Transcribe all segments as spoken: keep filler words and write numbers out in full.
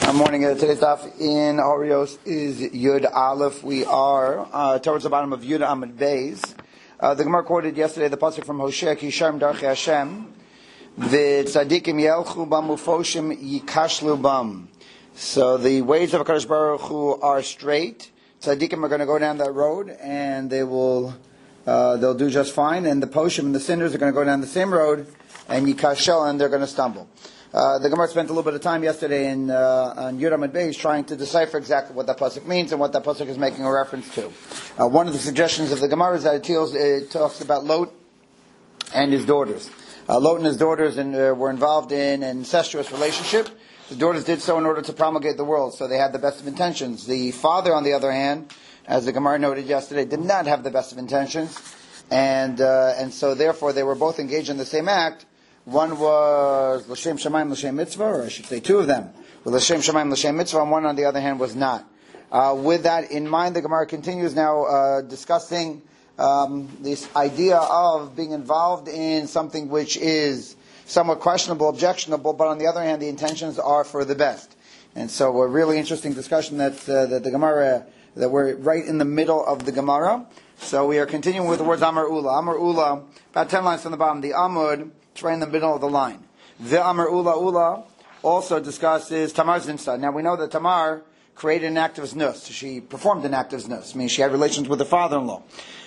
Good morning. Uh, today's daf in Orios is Yud Aleph. We are uh, towards the bottom of Yud Amud Beis. Uh, the Gemara quoted yesterday the pasuk from Hosea, Ki Sharm Darchei Hashem, V'tzadikim yelchu bam ufoshim yikashlu bam. So the ways of HaKadosh Baruch Hu are straight. Tzadikim are going to go down that road, and they will uh, they'll do just fine. And the poshim and the sinners are going to go down the same road, and yikashel, and they're going to stumble. Uh, the Gemara spent a little bit of time yesterday in uh, on Yud Amud Beis trying to decipher exactly what that pasuk means and what that pasuk is making a reference to. Uh, one of the suggestions of the Gemara is that it, deals, it talks about Lot and his daughters. Uh, Lot and his daughters in, uh, were involved in an incestuous relationship. The daughters did so in order to promulgate the world, so they had the best of intentions. The father, on the other hand, as the Gemara noted yesterday, did not have the best of intentions, and uh, and so therefore they were both engaged in the same act. One was L'Shem Shamayim L'Shem Mitzvah, or I should say two of them were L'Shem Shamayim L'Shem Mitzvah, and one on the other hand was not. Uh, with that in mind, the Gemara continues now uh, discussing um, this idea of being involved in something which is somewhat questionable, objectionable, but on the other hand, the intentions are for the best. And so a really interesting discussion that, uh, that the Gemara, that we're right in the middle of the Gemara. So we are continuing with the words Amar Ula. Amar Ula, about ten lines from the bottom, the Amud, it's right in the middle of the line. The Amar Ula Ula also discusses Tamar's Zinsa. Now we know that Tamar created an act of znus. She performed an act of znus, meaning she had relations with her father-in-law.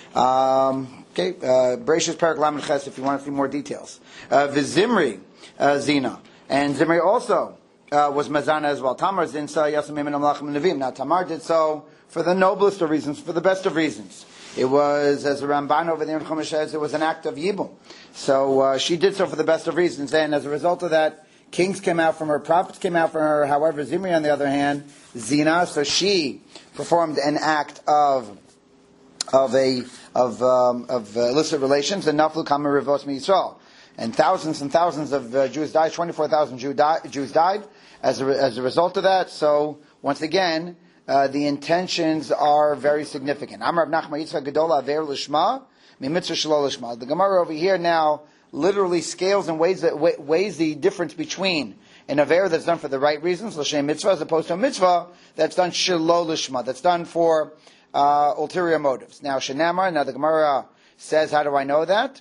Um, okay, uh, Bereshis Perek Lamed Ches, if you want to see more details. Uh, Vizimri uh, Zina. And Zimri also uh, was Mazana as well. Tamar Zinsa Yasamim and Amlachim Nevim. Now Tamar did so for the noblest of reasons, for the best of reasons. It was, as the Ramban over there in Chumash says, it was an act of Yibum. So uh, she did so for the best of reasons. And as a result of that, kings came out from her, prophets came out from her. However, Zimri, on the other hand, Zina, so she performed an act of of a of um, of uh, illicit relations, and Naflu Kamer Rivos Yisrael. And thousands and thousands of uh, Jews died. Twenty-four thousand Jew di- Jews died as a, as a result of that. So once again, Uh, the intentions are very significant. Amar Nachman Yitzchak Gedola Aver Lishma, Mitzvah Shelo Lishma. The Gemara over here now literally scales and weighs the, weighs the difference between an Aver that's done for the right reasons, L'Shem Mitzvah, as opposed to a Mitzvah that's done Shelo Lishma, that's done for uh, ulterior motives. Now, Shenamar, now the Gemara says, how do I know that?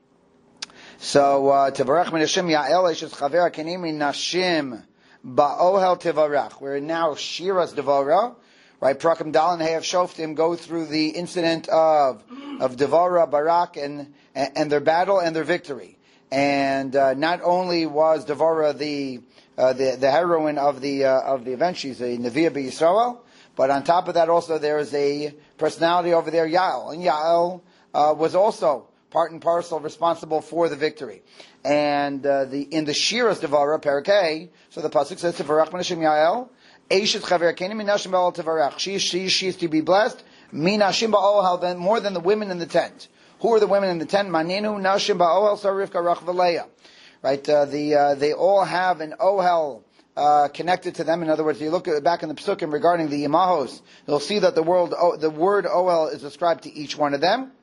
So, Tevarach Min Hashem Ya'el Eshes Chaver Kenim Min Nashim Ba'ohel Tivarach. We're now Shiras Devara, right? Prakam Dal and Heyav Shoftim go through the incident of of Devara, Barak, and and their battle and their victory. And uh, not only was Devara the uh, the the heroine of the uh, of the event, she's a Neviah B'Yisrael, but on top of that, also there is a personality over there, Yael, and Yael uh, was also part and parcel responsible for the victory. And uh, the in the Shiras Devara, Parakeh, so the pasuk says, "Tivarach Minashim Yael, Eishet Chaver Kenim Minashim Ba'ol Tivarach." She she she is to be blessed. Minashim Ba'ol Hal, more than the women in the tent. Who are the women in the tent? Maninu Nashim Ba'ol Sar Rivka Rach V'Leah. Right, uh, the uh, they all have an ohel uh, connected to them. In other words, you look at, back in the psukim regarding the Imahos, you'll see that the word oh, the word ohel is ascribed to each one of them.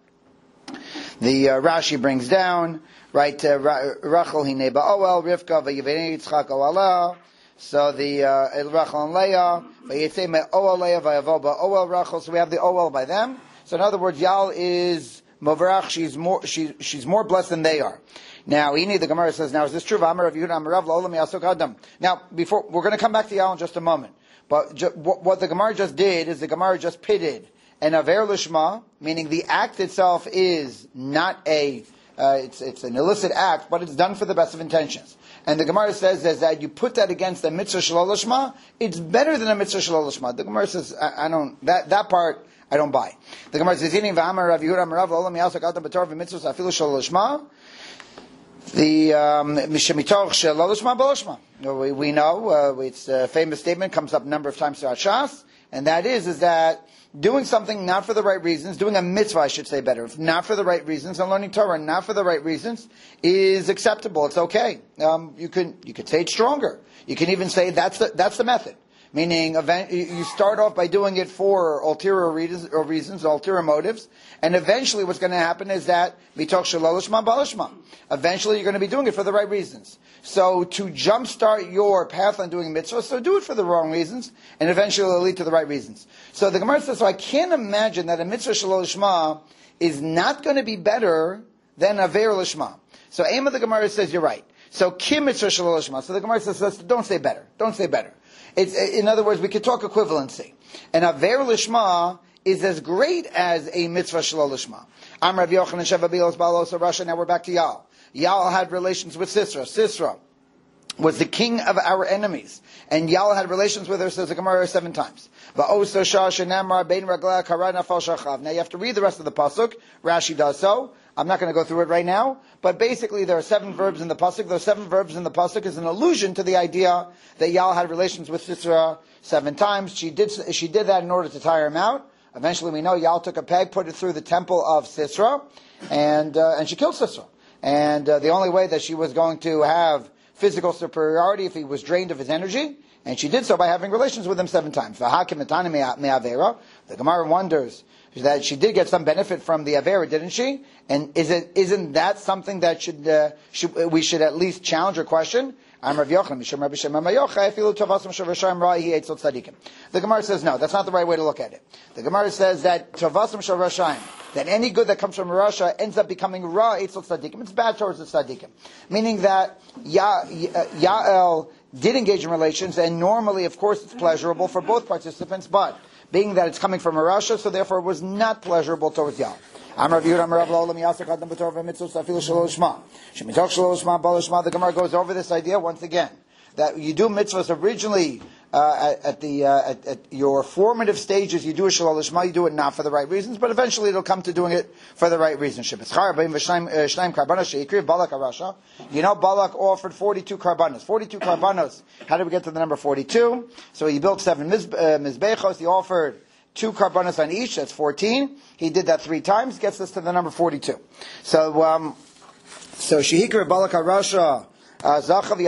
The uh, Rashi brings down, right, uh, Rachel hine ba'oel, Rivka v'yivnei Yitzchak oala. So the uh, Rachel and Leah, v'yitzei me'oel Leah v'yavo ba'oel Rachel. So we have the oel by them. So in other words, Yal is Movrach. She's more she, she's more blessed than they are. Now, Ini, the Gemara says, now is this true? V'amar Rav Yehuda Amar Rav La'olam Yasok Adam. Now, before we're going to come back to Yal in just a moment, but ju- what, what the Gemara just did is the Gemara just pitted an Aver Lishma, meaning the act itself is not a, uh, it's it's an illicit act, but it's done for the best of intentions. And the Gemara says is that you put that against a Mitzvah Shelo Lishma, it's better than a Mitzvah Shelo Lishma. The Gemara says, I, I don't, that, that part, I don't buy. The Gemara says, Zinim v'amar Rav Yehuda Amar Rav L'olam Yasak Adam B'Torah v'Mitzvah Afilu Shelo Lishma. The Mishemitoch Shelo Lishma B'Lishma. We, we know, uh, it's a famous statement, comes up a number of times throughout Shas, and that is, is that doing something not for the right reasons, doing a mitzvah, I should say better, not for the right reasons, and learning Torah not for the right reasons is acceptable. It's okay. Um, you can you could say it's stronger. You can even say that's the that's the method. Meaning, event, you start off by doing it for ulterior reasons, or reasons, ulterior motives, and eventually what's going to happen is that mitoch shelo lishma balishma. Eventually, you're going to be doing it for the right reasons. So, to jumpstart your path on doing mitzvah, so do it for the wrong reasons, and eventually it'll lead to the right reasons. So the Gemara says, so I can't imagine that a mitzvah shelo lishma is not going to be better than aver lishma. So, aim of the Gemara says you're right. So, kim mitzvah shelo lishma. So the Gemara says, don't say better. Don't say better. It's, in other words, we could talk equivalency. And aver lishma is as great as a mitzvah shelo lishma. Am Rav Yochanan Sheva Bilos Balos Rasha. Now we're back to Yael. Yael had relations with Sisera. Sisera was the king of our enemies. And Yael had relations with her, says the Gemara, seven times. Now you have to read the rest of the pasuk. Rashi does so. I'm not going to go through it right now, but basically there are seven verbs in the pasuk. Those seven verbs in the pasuk is an allusion to the idea that Yael had relations with Sisera seven times. She did she did that in order to tire him out. Eventually, we know Yael took a peg, put it through the temple of Sisera, and uh, and she killed Sisera. And uh, the only way that she was going to have physical superiority if he was drained of his energy, and she did so by having relations with him seven times. The Gemara wonders that she did get some benefit from the Avera, didn't she? And is it, isn't that something that should, uh, should we should at least challenge or question? The Gemara says no, that's not the right way to look at it. The Gemara says that Tavasam Shel Rashayim, that any good that comes from Rasha ends up becoming Ra Eitzel Tzadikim. It's bad towards the Tzadikim. Meaning that Ya, Ya, Yael did engage in relations, and normally, of course, it's pleasurable for both participants, but being that it's coming from a Rasha, so therefore it was not pleasurable towards Yael. The Gemara goes over this idea once again, that you do mitzvahs originally uh, at, at the uh, at, at your formative stages. You do a shelo lishma, you do it not for the right reasons, but eventually it'll come to doing it for the right reasonship. You know, Balak offered forty-two karbanos. forty-two karbanos. How did we get to the number forty-two? So he built seven miz, uh, mizbechos. He offered two karbanos on each. That's fourteen. He did that three times. Gets us to the number forty-two. So, um, so shehikra Balak harasha. Uh,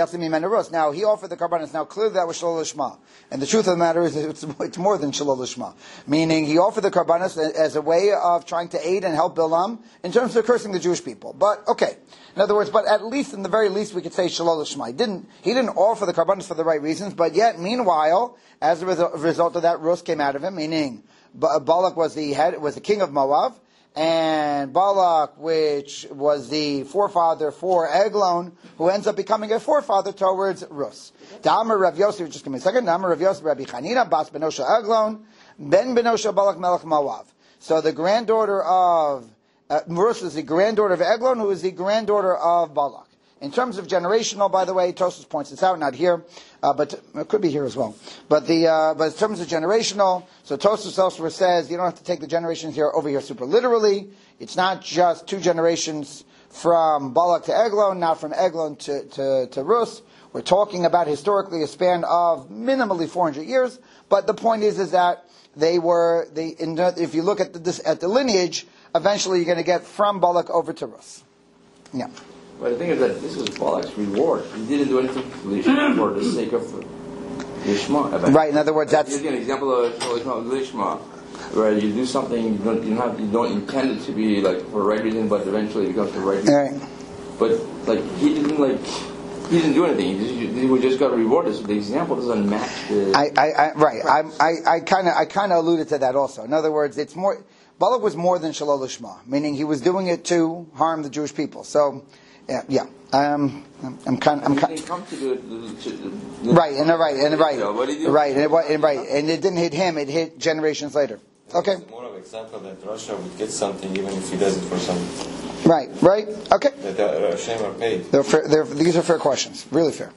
now he offered the karbanos. Now clearly that was shelo lishma, and the truth of the matter is it's, it's more than shelo lishma. Meaning he offered the karbanos as a way of trying to aid and help Bilam in terms of cursing the Jewish people. But okay, in other words, but at least in the very least we could say shelo lishma. He didn't he didn't offer the karbanos for the right reasons, but yet meanwhile, as a result of that, Rus came out of him. Meaning Balak was the head, was the king of Moab. And Balak, which was the forefather for Eglon, who ends up becoming a forefather towards Rus. Da'amar Rav Yosef, just give me a second. Da'amar Rav Yosef, Rabbi Chanina, Bas Benosha Eglon, Ben Benosha Balak Melech Moav. So the granddaughter of, uh, Rus is the granddaughter of Eglon, who is the granddaughter of Balak. In terms of generational, by the way, Tosfos points this out, not here, uh, but it could be here as well. But the uh, but in terms of generational, so Tosfos elsewhere says you don't have to take the generations here over here super literally. It's not just two generations from Balak to Eglon, not from Eglon to, to, to Rus. We're talking about historically a span of minimally four hundred years. But the point is, is that they were they. In, if you look at the this, at the lineage, eventually you're going to get from Balak over to Rus. Yeah. But the thing is that this was Balak's reward. He didn't do anything for the sake of Lishma. Right, in other words, that's... Give an example of Lishma, where you do something, you don't, you, have, you don't intend it to be like for the right reason, but eventually it becomes the right reason. Right. But like, he didn't like... He didn't do anything. He just, he just got rewarded. So the example doesn't match the... I, I, I, right. I, I, I kind of I kind of alluded to that also. In other words, it's more... Balak was more than shelo lishma, meaning he was doing it to harm the Jewish people. So... Yeah, yeah. Um, I'm, I'm kind. I'm kind. Come to the, the, the, the right, and right, and right, so what did you right, and, it, and right, and it didn't hit him; it hit generations later. Okay. It's more of an example that Russia would get something even if he does it for something. Right, right. Okay. That uh, Hashem are paid. They're fair, they're, these are fair questions, really fair.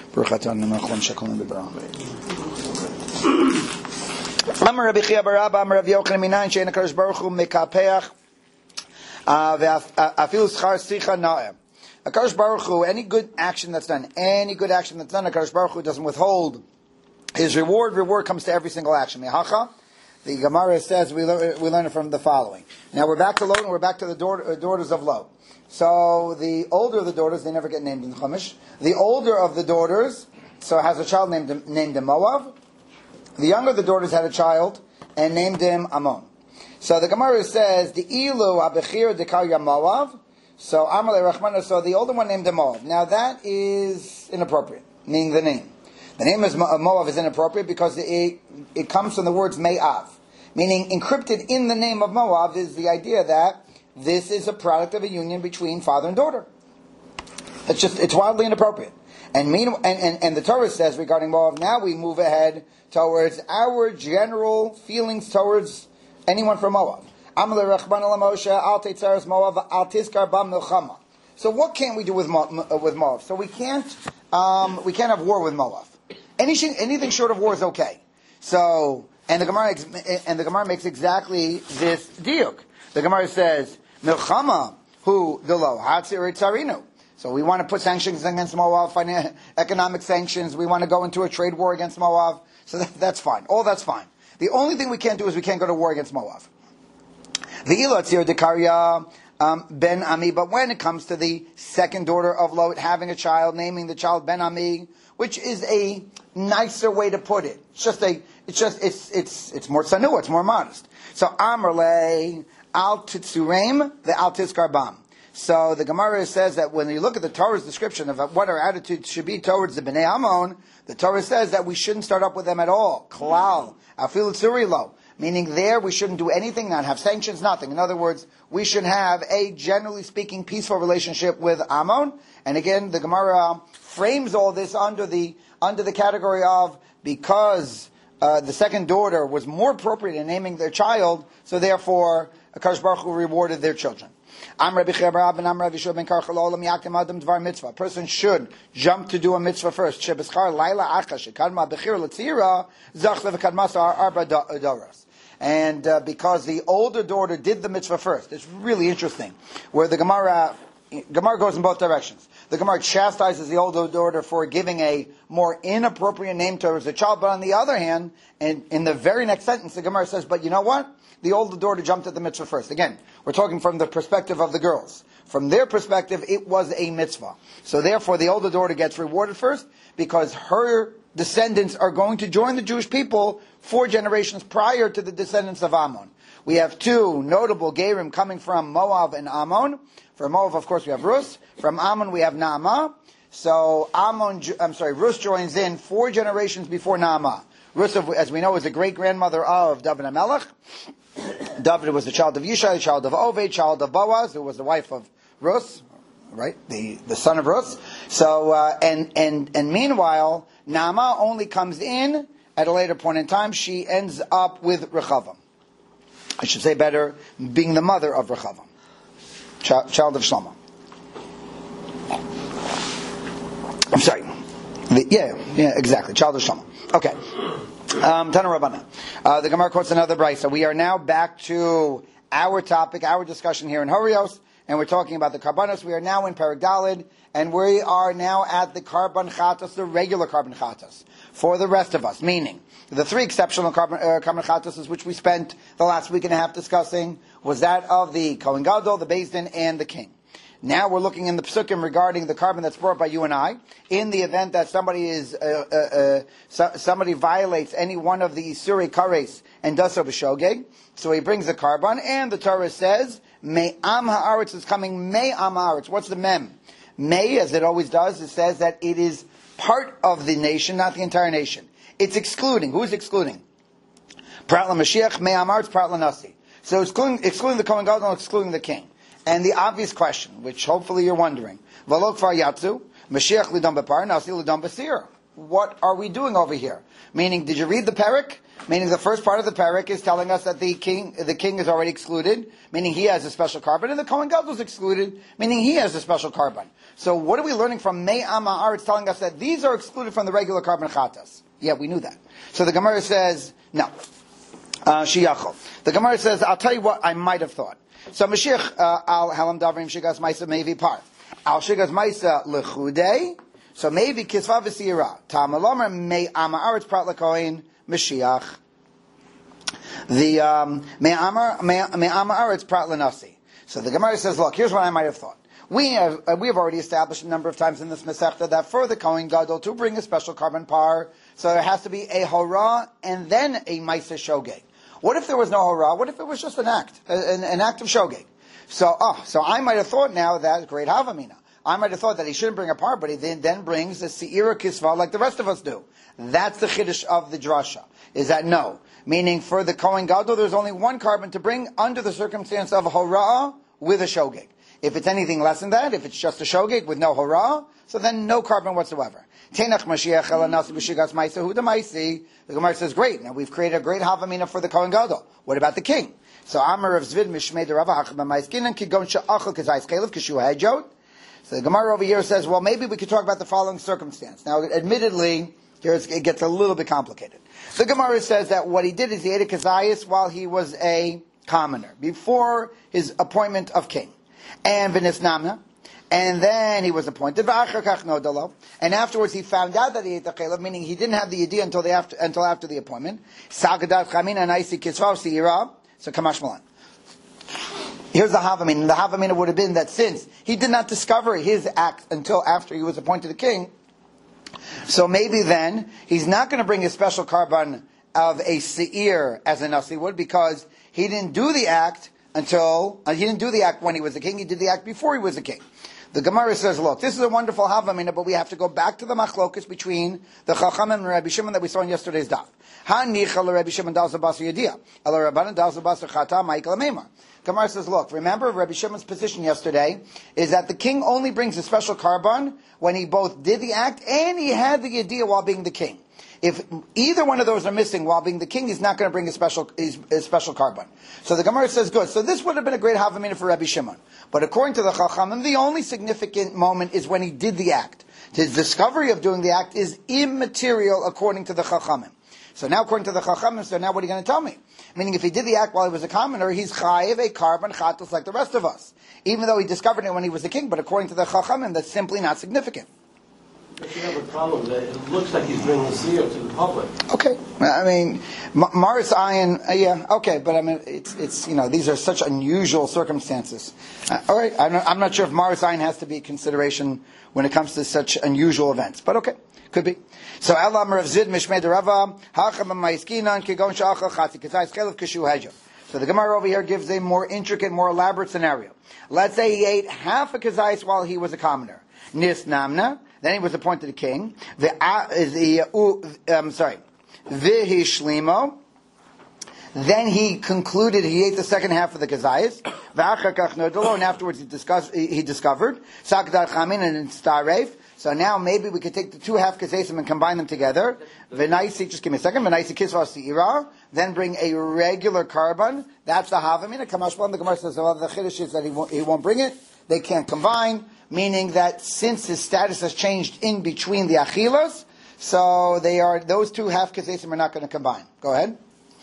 Amar Rabbi Chia bar Abba, Amar Rabbi Yochanan minayin she'en HaKadosh Baruch Hu mekapeach ve'afilu schar sicha na'eh. HaKadosh Baruch Hu, any good action that's done, any good action that's done, HaKadosh Baruch Hu doesn't withhold his reward. Reward comes to every single action. Mehacha, the Gemara says, we learn, we learn it from the following. Now we're back to Lot, and we're back to the daughter, uh, daughters of Lot. So the older of the daughters, they never get named in Chumash. The older of the daughters, so has a child named named Moav, The younger of the daughters had a child and named him Amon. So the Gemara says, the Ilu Abechir Dekar Moav. So Amalei Rachmana, so the older one named him Moav. Now that is inappropriate, meaning the name. The name of Moav is inappropriate because it, it comes from the words Me'av. Meaning encrypted in the name of Moav is the idea that this is a product of a union between father and daughter. It's just, it's wildly inappropriate. And, mean, and, and, and the Torah says regarding Moav, now we move ahead towards our general feelings towards anyone from Moav. So what can't we do with Moav? With Moav? So we can't, um, we can't have war with Moav. Anything, anything short of war is okay. So, and the Gemara, and the Gemara makes exactly this diuk. The Gemara says, Milchama, who the lo hatzir tzarinu. So we want to put sanctions against Moav, financial, economic sanctions. We want to go into a trade war against Moav. So that, that's fine. All that's fine. The only thing we can't do is we can't go to war against Moav. The ilatzir dekarya um, ben Ami. But when it comes to the second daughter of Lot having a child, naming the child Ben Ami, which is a nicer way to put it. It's just a. It's just. It's. It's. It's more tzanua. It's more modest. So Amrle al titzureim the al tizkarbam. So the Gemara says that when you look at the Torah's description of what our attitude should be towards the Bnei Ammon, the Torah says that we shouldn't start up with them at all. Klal, afil tzurilo. Meaning there we shouldn't do anything, not have sanctions, nothing. In other words, we should have a, generally speaking, peaceful relationship with Ammon. And again, the Gemara frames all this under the under the category of because uh, the second daughter was more appropriate in naming their child, so therefore Akash Baruch Hu rewarded their children. A person should jump to do a mitzvah first. And uh, because the older daughter did the mitzvah first. It's really interesting. Where the Gemara, Gemara goes in both directions. The Gemara chastises the older daughter for giving a more inappropriate name to her as a child. But on the other hand, and in the very next sentence, the Gemara says, but you know what? The older daughter jumped at the mitzvah first. Again, we're talking from the perspective of the girls. From their perspective, it was a mitzvah. So therefore, the older daughter gets rewarded first because her descendants are going to join the Jewish people four generations prior to the descendants of Ammon. We have two notable Gerim coming from Moav and Ammon. From Moav, of course, we have Rus. From Ammon, we have Naamah. So Ammon, I'm sorry, Rus joins in four generations before Naamah. Rus, as we know, is the great-grandmother of David HaMelech. David was the child of Yishai, the child of Oved, child of Boaz, who was the wife of Rus, right? The the son of Rus. So uh, and and and meanwhile, Naamah only comes in at a later point in time. She ends up with Rechavam. I should say better, being the mother of Rechavam, child, child of Shlomo. I'm sorry. The, yeah, yeah, exactly. Child of Shlomo. Okay. Um, Tana Rabbana. Uh, the Gemara quotes another brayso. We are now back to our topic, our discussion here in Horios, and we're talking about the Karbanos. We are now in Perek Daled, and we are now at the Karban Chatos, the regular Karban Chatos, for the rest of us. Meaning, the three exceptional Karban, uh, Karban Chatos, which we spent the last week and a half discussing, was that of the Kohen Gadol, the Beis Din, and the king. Now we're looking in the Psukim regarding the carbon that's brought by you and I. In the event that somebody is uh, uh, uh, so, somebody violates any one of the Isuri Kares and does so b'shogeg, so he brings the carbon, and the Torah says, "May am haaretz" is coming. May am haaretz. What's the mem? May, as it always does, it says that it is part of the nation, not the entire nation. It's excluding. Who's excluding? Prat LaMashiach, May am haaretz, Prat LaNasi. So excluding, excluding the Kohen Gadol, excluding the king. And the obvious question, which hopefully you're wondering, V'lo kfar yatzu, Mashiach lidam b'par, Nasi lidam b'sir. What are we doing over here? Meaning, did you read the Perek? Meaning the first part of the Perek is telling us that the king the king is already excluded, meaning he has a special carbon, and the Kohen Gadol is excluded, meaning he has a special carbon. So what are we learning from May Am Ha'aretz? It's telling us that these are excluded from the regular carbon chatas. Yeah, we knew that. So the Gemara says, no. Uh, Shiyachol. The Gemara says, I'll tell you what I might have thought. So Mashiach al halam davrim shigas ma'isa mevi par al shigas ma'isa lechudei. So maybe kisva v'sira tamalomer may amaretz prat lekoin Mashiach. The um, may amar may amaretz prat lenasi. So the Gemara says, look, here's what I might have thought. We have uh, we have already established a number of times in this Masechta that for the Kohen Gadol to bring a special carbon par, So there has to be a hora and then a maisa shogeg. What if there was no hora? What if it was just an act, an, an act of shogeg? So, oh, so I might have thought now that great havamina. I might have thought that he shouldn't bring a part, but he then, then brings the se'ira kisva like the rest of us do. That's the chiddush of the drasha. Is that no? Meaning for the Kohen Gadol, there's only one carbon to bring under the circumstance of hora with a shogeg. If it's anything less than that, if it's just a shogeg with no hora, so then no carbon whatsoever. Tenach Mashiach ela nasi b'shigas ma'isa hu d'maisi. The Gemara says, great, now we've created a great havamina for the Kohen Gadol. What about the king? So Amar of Zvid mishmei derava hacham b'maiskinan kigon she'achal k'zayis chelev k'shu ha'ejot. So the Gemara over here says, well, maybe we could talk about the following circumstance. Now, admittedly, here it gets a little bit complicated. The Gemara says that what he did is he ate a kazayas while he was a commoner, before his appointment of king. And v'nisnamna, and then he was appointed, and afterwards he found out that he ate the chelev, meaning he didn't have the idea until the after until after the appointment. So kamash malan. Here's the havamina. The havamina would have been that since he did not discover his act until after he was appointed a king, so maybe then he's not going to bring a special carbon of a seir as a nasi would, because he didn't do the act until uh, he didn't do the act when he was a king. He did the act before he was a king. The Gemara says, look, this is a wonderful havamina, but we have to go back to the machlokus between the Chachamim and Rabbi Shimon that we saw in yesterday's daf. Ha-nicha l'Rabbi Shimon dal zabasar yediyah, ela Rabbanan dal zabasar chata ma'ikal ameimar. Gemara says, look, remember Rabbi Shimon's position yesterday is that the king only brings a special carbon when he both did the act and he had the yediyah while being the king. If either one of those are missing while being the king, he's not going to bring a special a special carbon. So the Gemara says, good. So this would have been a great havamina for Rabbi Shimon. But according to the Chachamim, the only significant moment is when he did the act. His discovery of doing the act is immaterial according to the Chachamim. So now according to the Chachamim, so now what are you going to tell me? Meaning if he did the act while he was a commoner, he's chayiv a carbon chatos like the rest of us. Even though he discovered it when he was a king, but according to the Chachamim, that's simply not significant. But you have a problem that it looks like he's bringing seer to the public. Okay, I mean, Maris Ayin, uh, yeah, okay, but I mean, it's it's you know these are such unusual circumstances. Uh, all right, I'm not, I'm not sure if Maris Ayin has to be a consideration when it comes to such unusual events, but okay, could be. So Allah Rav Zid Mishmei Derava Hacham Maiskinan Kigon Shachal Chatzi Kazayis Chelev Kishu Hejo. So the Gemara over here gives a more intricate, more elaborate scenario. Let's say he ate half a kazayis while he was a commoner. Nis Namna. Then he was appointed a king. The the I'm sorry, v'hishlimo. Then he concluded he ate the second half of the kazayis. And afterwards he discussed he discovered sakdar chamin and stareif. So now maybe we could take the two half kazayim and combine them together. V'naisi, just give me a second. V'naisi kisva seira. Then bring a regular carbon. That's the havamina. Kamashwan. The Gemara says well, the chiddush is that he won't, he won't bring it. They can't combine. Meaning that since his status has changed in between the achilas, so they are those two half kasesim are not going to combine. Go ahead.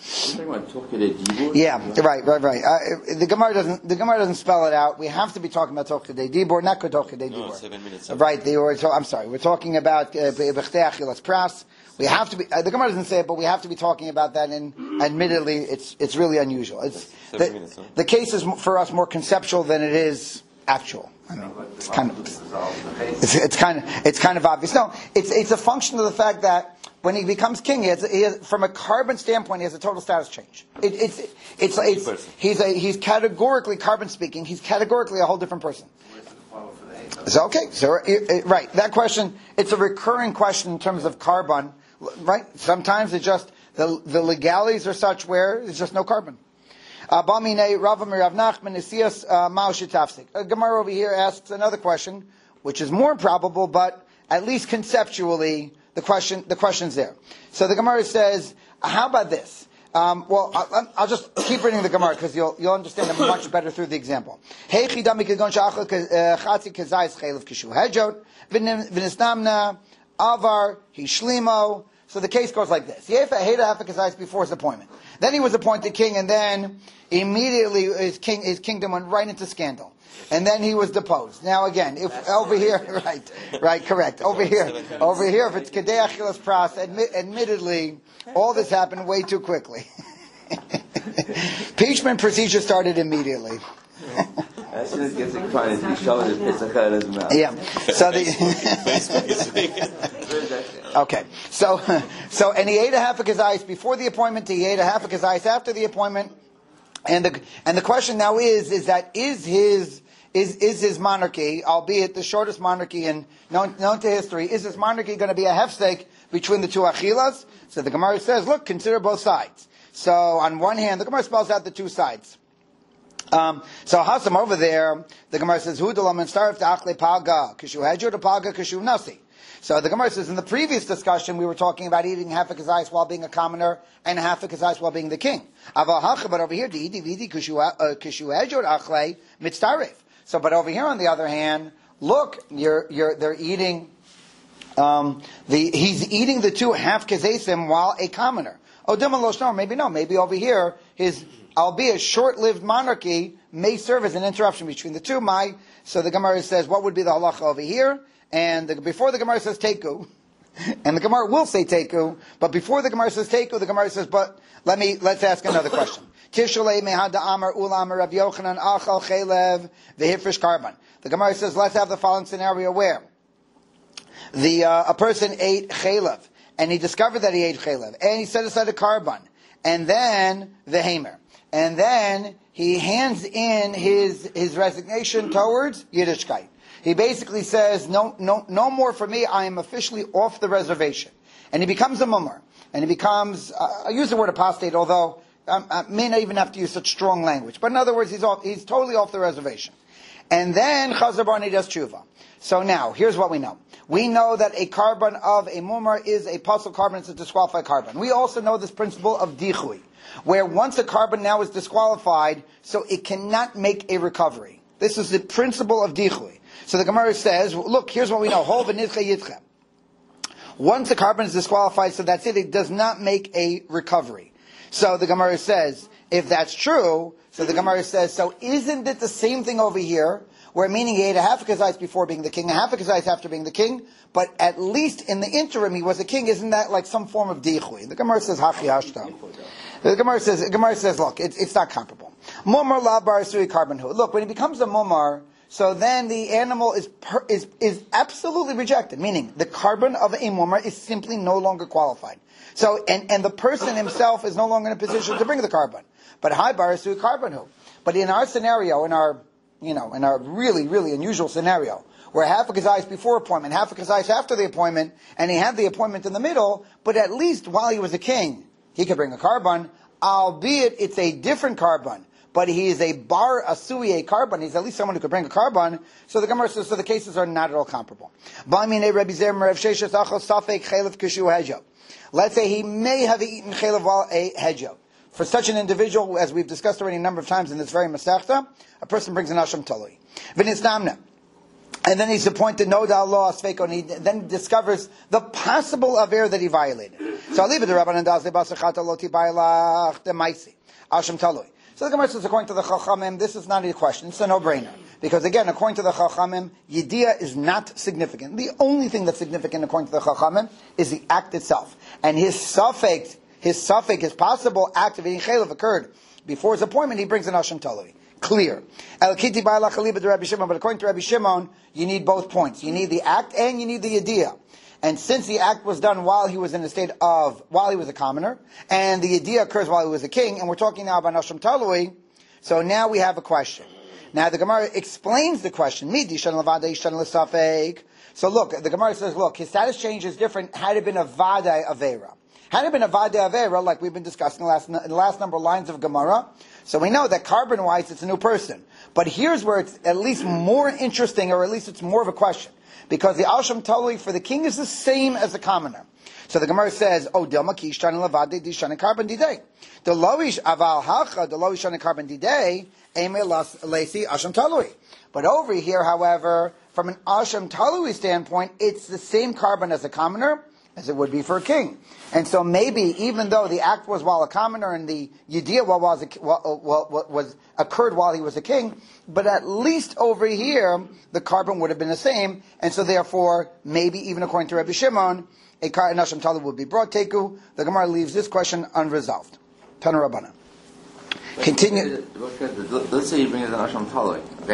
Yeah, right, right, right. Uh, the Gemara doesn't the Gemara doesn't spell it out. We have to be talking about Tokidei Dibor, not Tokidei Dibor. No, seven minutes. Right. They were. I'm sorry. We're talking about Bechtei Achilas Pras. We have to be. Uh, the Gemara doesn't say it, but we have to be talking about that. And admittedly, it's it's really unusual. It's the, minutes, huh? the case is for us more conceptual than it is actual. I mean, it's kind of it's, it's kind of it's kind of obvious. No, it's it's a function of the fact that when he becomes king, he has, he has, from a carbon standpoint, he has a total status change. It, it's it's it's, it's he's a, he's categorically carbon speaking. He's categorically a whole different person. So okay, so it, it, right that question. It's a recurring question in terms of carbon. Right? Sometimes it just the the legalities are such where there's just no carbon. Abamine Rav Rav Nachman Isias Mao Shitafsik. Gemara over here asks another question, which is more probable, but at least conceptually, the question the question's there. So the Gemara says, "How about this?" Um, well, I'll, I'll just keep reading the Gemara because you'll you'll understand it much better through the example. Hey chidami kegon shachal chatzi kazayis chelev kishu hejot v'nisnamna avar hishlimo. So the case goes like this: Yefa heda half a kazayis before his appointment. Then he was appointed king, and then immediately his king his kingdom went right into scandal. And then he was deposed. Now again, if That's over here, right, right, correct. Over here, over here, if it's Kedei Achilas Pras, admit, admittedly, all this happened way too quickly. Impeachment procedure started immediately. As soon as he gets inclined, he shows his Pesach out of his mouth. Yeah. So the Okay, so so and he ate a half a kazayis before the appointment. He ate a half a kazayis after the appointment, and the and the question now is is that is his is is his monarchy, albeit the shortest monarchy in known, known to history, is his monarchy going to be a hefsek between the two achilas? So the Gemara says, look, consider both sides. So on one hand, the Gemara spells out the two sides. Um, so Hasam over there, the Gemara says, "Hu dalam and starf ta'achle paga kishu hedju to paga kishu nasi." So the Gemara says, in the previous discussion, we were talking about eating half a kazayis while being a commoner and half a kazayis while being the king. But over here, so, but over here, on the other hand, look, you're, you're, they're eating, um, the, he's eating the two half kazesim while a commoner. Oh, maybe no, maybe over here, his, albeit short-lived monarchy may serve as an interruption between the two. My, so the Gemara says, what would be the halacha over here? And the, before the Gemara says teku, and the Gemara will say teku, but before the Gemara says teku, the Gemara says, but let me, let's ask another question. Tishalei mehada amar ulam Rav Yochanan achal chelev v'hifresh karban. The Gemara says, let's have the following scenario where the uh, a person ate chelev, and he discovered that he ate chelev, and he set aside a karban, and then the hamer, and then he hands in his his resignation towards Yiddishkeit. He basically says, no, no, no more for me. I am officially off the reservation, and he becomes a mummer, and he becomes. Uh, I use the word apostate, although um, I may not even have to use such strong language. But in other words, he's off. He's totally off the reservation, and then Chazar Barnei does tshuva. So now, here's what we know. We know that a carbon of a mummer is a puzzle carbon. It's a disqualified carbon. We also know this principle of dichui, where once a carbon now is disqualified, so it cannot make a recovery. This is the principle of dichui. So the Gemara says, look, here's what we know. Hol v'nidche yitche. Once the carbon is disqualified, so that's it. It does not make a recovery. So the Gemara says, if that's true, so the Gemara says, so isn't it the same thing over here, where meaning he ate a half a kazayis before being the king, a half a kazayis after being the king, but at least in the interim he was a king. Isn't that like some form of dichui? The Gemara says, hachi hashta. The Gemara says, the Gemara says, look, it's, it's not comparable. Mumar la bar sui carbon hu. Look, when he becomes a mumar, so then the animal is per, is is absolutely rejected, meaning the carbon of a mummer is simply no longer qualified. So and, and the person himself is no longer in a position to bring the carbon. But high barasu carbon who. But in our scenario, in our you know, in our really, really unusual scenario, where half a kazayis before appointment, half a kazayis after the appointment, and he had the appointment in the middle, but at least while he was a king, he could bring a carbon, albeit it's a different carbon. But he is a bar asui a carbon. He's at least someone who could bring a carbon. So the Gemara says, so the cases are not at all comparable. Let's say he may have eaten chelev while a hedjo. For such an individual, as we've discussed already a number of times in this very masechta, a person brings an asham talui. And then he's appointed no dal law sveiko, and he then discovers the possible aver that he violated. So I'll leave it to Rabbanan Dazle Basachata Loti Bailach de Maisi. Asham talui. So the Gemara says, according to the Chachamim, this is not a question. It's a no-brainer. Because again, according to the Chachamim, Yediyah is not significant. The only thing that's significant, according to the Chachamim, is the act itself. And his suffix, his suffix, his possible act of eating chelev occurred before his appointment, he brings an Asham Talui. Clear. El Kiti Ba'alach Aliba to Rabbi Shimon, but according to Rabbi Shimon, you need both points. You need the act and you need the Yediyah. And since the act was done while he was in a state of, while he was a commoner, and the idea occurs while he was a king, and we're talking now about Asham Talui, so now we have a question. Now the Gemara explains the question. So look, the Gemara says, look, his status change is different had it been a Vadai Avera. Had it been a Vadai Avera, like we've been discussing in the last, in the last number of lines of Gemara, so we know that carbon-wise it's a new person. But here's where it's at least more interesting, or at least it's more of a question. Because the Asham Talui for the king is the same as the commoner. So the Gemara says, "Oh, Dilma Kishtan Lavade Dishan Carbon Didei. The Loish Aval Hacha, the Loish on Carbon Didei, Eme Lasi Asham Talui." But over here, however, from an Asham Talui standpoint, it's the same carbon as a commoner as it would be for a king. And so maybe, even though the act was while a commoner and the Yediyah was, was, was occurred while he was a king, but at least over here, the carbon would have been the same, and so therefore, maybe even according to Rabbi Shimon, a kar and Asham Talui would be brought teku. The Gemara leaves this question unresolved. Tana Rabbana. Continue. Let's say you bring it an Asham Talui, okay?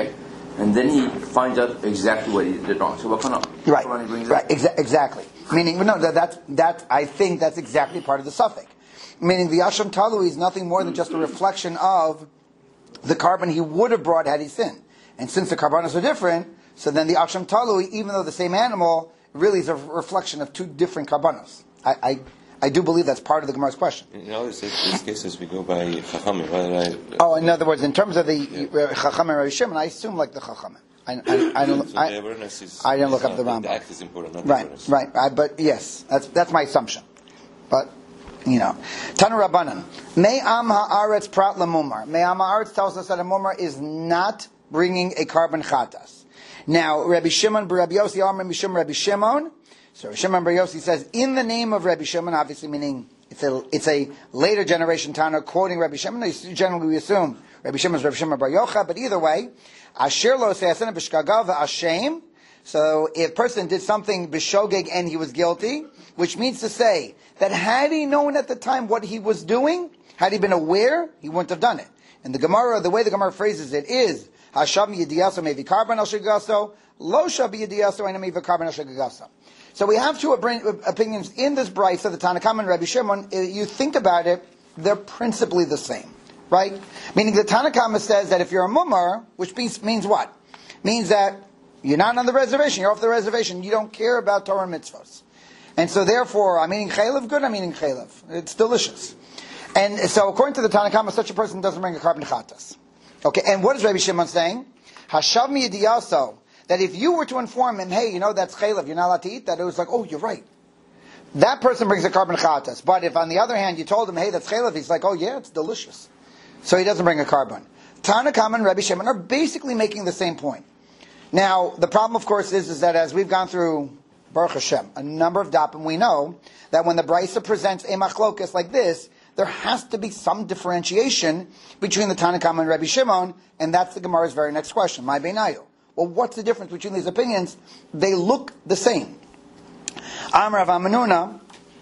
and then he finds out exactly what he did wrong. So what kind of right, he brings right, up? exa- exactly. Meaning, no, that, that's that. I think that's exactly part of the suffix. Meaning, the Asham Talui is nothing more than just a reflection of the carbon he would have brought had he sinned. And since the carbonos are different, so then the Asham Talui, even though the same animal, really is a reflection of two different carbonos. I, I, I do believe that's part of the Gemara's question. In all these cases, we go by Chachamim. Right? Oh, in other words, in terms of the yeah. Chachamim and Rabbi Shimon, I assume like the Chachamim. I, I, I don't. So I, the awareness is, I didn't look is up the Rambam. The act is important, not right, the right. I, but yes, that's that's my assumption. But you know, Tanu Rabbanan, May Am Haaretz Prat Lamumar. May Am Haaretz tells us that a mumar is not bringing a carbon chatas. Now, Rabbi Shimon, Rabbi Yossi, Amar Mishum Rabbi Shimon. So Rabbi Shimon Bar Yossi says, in the name of Rabbi Shimon, obviously meaning it's a it's a later generation Tana quoting Rabbi Shimon. Generally, we assume Rabbi Shimon is Rabbi Shimon Bar Yocha, but either way, Asher lo se'asena b'shkagav v'ashem. So if a person did something b'shogeg and he was guilty, which means to say that had he known at the time what he was doing, had he been aware, he wouldn't have done it. And the Gemara, the way the Gemara phrases it is, Hashav yediyaso mevi karban al shagaso, lo shav yediyaso ena mevi karban al shagaso. So we have two opinions in this brayso, the Tanakam and Rabbi Shimon. You think about it, they're principally the same, right? Meaning the Tanakam says that if you're a mumar, which means, means what? Means that you're not on the reservation, you're off the reservation, you don't care about Torah and mitzvahs. And so therefore, I'm eating chaylev, good, I'm eating chaylev. It's delicious. And so according to the Tanakam, such a person doesn't bring a carbon chatas. Okay, and what is Rabbi Shimon saying? Hashav mi yediyaso. That if you were to inform him, hey, you know, that's chaylev, you're not allowed to eat that, it was like, oh, you're right. That person brings a carbon chatas. But if on the other hand you told him, hey, that's chaylev, he's like, oh yeah, it's delicious. So he doesn't bring a carbon. Tanakam and Rabbi Shimon are basically making the same point. Now, the problem, of course, is, is that as we've gone through Baruch Hashem, a number of dapim, we know that when the Brisa presents a machlokas like this, there has to be some differentiation between the Tanakam and Rabbi Shimon, and that's the Gemara's very next question, my beinayu. Well, what's the difference between these opinions? They look the same. Amar Rav Amanuna,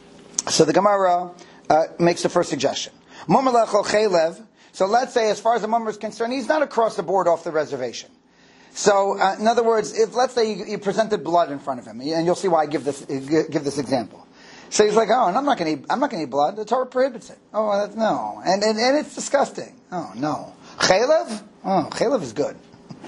so the Gemara uh, makes the first suggestion. Mumar lechol chaylev, so let's say as far as the mumar is concerned, he's not across the board off the reservation. So, uh, in other words, if let's say you, you presented blood in front of him, and you'll see why I give this give this example. So he's like, oh, and I'm not going to eat. I'm not going to eat blood. The Torah prohibits it. Oh, that's, no, and, and and it's disgusting. Oh no, chaylev. Oh, chaylev is good.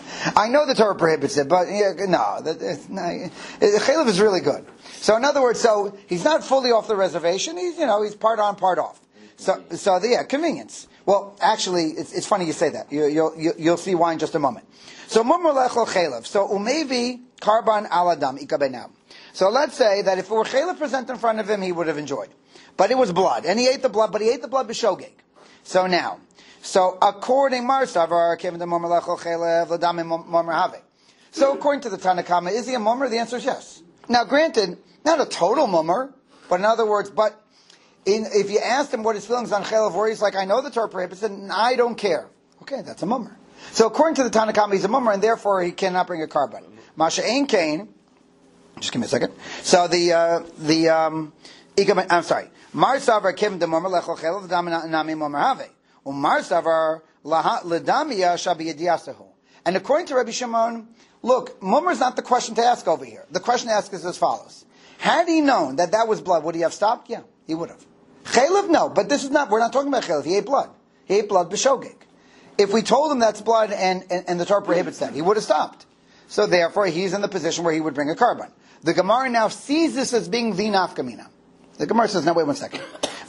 I know the Torah prohibits it, but yeah, no, that, no, chaylev is really good. So in other words, so he's not fully off the reservation. He's you know he's part on, part off. So so the, yeah, convenience. Well, actually, it's, it's funny you say that. You, you'll you, you'll see why in just a moment. So mumar lechol chaylev. So umevi karban aladam ikabenam. So let's say that if it were chaylev present in front of him, he would have enjoyed. But it was blood, and he ate the blood, but he ate the blood b'shogeg. So now, so according Marsavar, came the mumar lechol chaylev ladam mumar have. So according to the Tanakama, is he a mumar? The answer is yes. Now, granted, not a total mumar, but in other words, but in, if you asked him what his feelings on chaylev were, he's like, I know the Torah prohibits it, and I don't care. Okay, that's a mumar. So according to the Tanakama, he's a mumar, and therefore he cannot bring a carbon. Masha ein kain. Just give me a second. So the uh, the um, I'm sorry. Mar savar kim de mumar lechol chaylev nami mumar have. Umar savar ledamia shabi yediyasahu. And according to Rabbi Shimon, look, mumar is not the question to ask over here. The question to ask is as follows: had he known that that was blood, would he have stopped? Yeah, he would have. Chaylev, no, but this is not. We're not talking about chaylev. He ate blood. He ate blood b'shogeg. If we told him that's blood and, and, and the Torah prohibits that, he would have stopped. So therefore, he's in the position where he would bring a carbon. The Gemara now sees this as being the nafkamina. The Gemara says, now wait one second.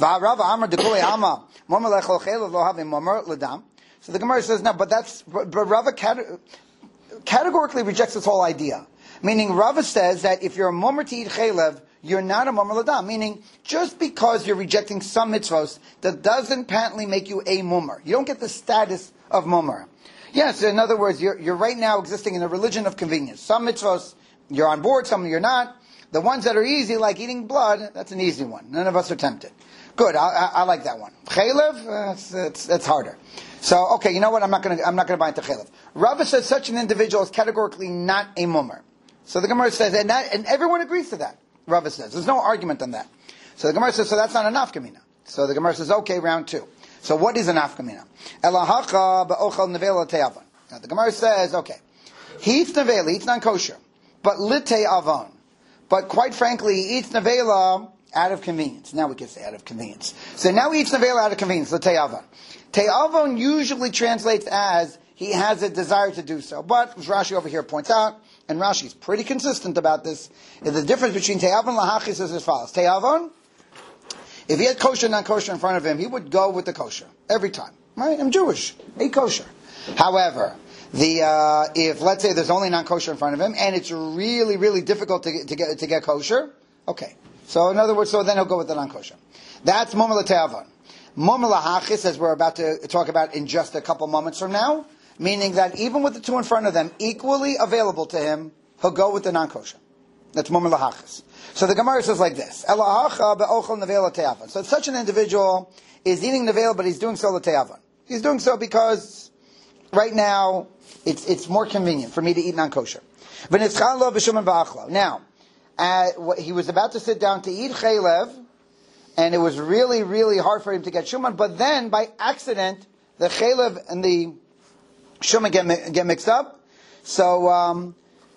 So the Gemara says, no, but that's, but Rava categorically rejects this whole idea. Meaning, Rava says that if you're a mumar to eat chaylev, you're not a mumar ladam. Meaning, just because you're rejecting some mitzvos, that doesn't patently make you a mumar. You don't get the status of mumar. Yes, in other words, you're, you're right now existing in a religion of convenience. Some mitzvos, you're on board, some you're not. The ones that are easy, like eating blood, that's an easy one. None of us are tempted. Good, I, I, I like that one. Chaylev, uh, it's, it's, it's harder. So, okay, you know what? I'm not going to. I'm not going to buy into chaylev. Rava says such an individual is categorically not a mumar. So the Gemara says, and, that, and everyone agrees to that. Rava says there's no argument on that. So the Gemara says, so that's not an nafkamina. So the Gemara says, okay, round two. So what is an nafkamina? Elahacha ba'ochel nevela te'avan. Now the Gemara says, okay, He eats nevela, he eats non-kosher, but lite avon. But quite frankly, he eats nevela out of convenience. Now we can say out of convenience. So now he eats nevela out of convenience, lite avon. Te avon usually translates as he has a desire to do so. But, as Rashi over here points out, and Rashi's pretty consistent about this, is the difference between te avon and lahachis is as follows. Te avon, if he had kosher and non-kosher in front of him, he would go with the kosher every time. Right? I'm Jewish. Eat kosher. However, the uh, if let's say there's only non-kosher in front of him, and it's really, really difficult to get to get, to get kosher, okay. So in other words, so then he'll go with the non-kosher. That's momer l'te'avon. Momer lahachis, as we're about to talk about in just a couple moments from now, meaning that even with the two in front of them, equally available to him, he'll go with the non-kosher. That's momer lahachis. So the Gemara says like this: Elahacha be'ochel nevela te'avon. So such an individual is eating nevela, but he's doing so l'te'avon. He's doing so because right now it's it's more convenient for me to eat non-kosher. Now, uh, he was about to sit down to eat chaylev, and it was really, really hard for him to get shuman. But then, by accident, the chaylev and the shuman get, get mixed up. So, um,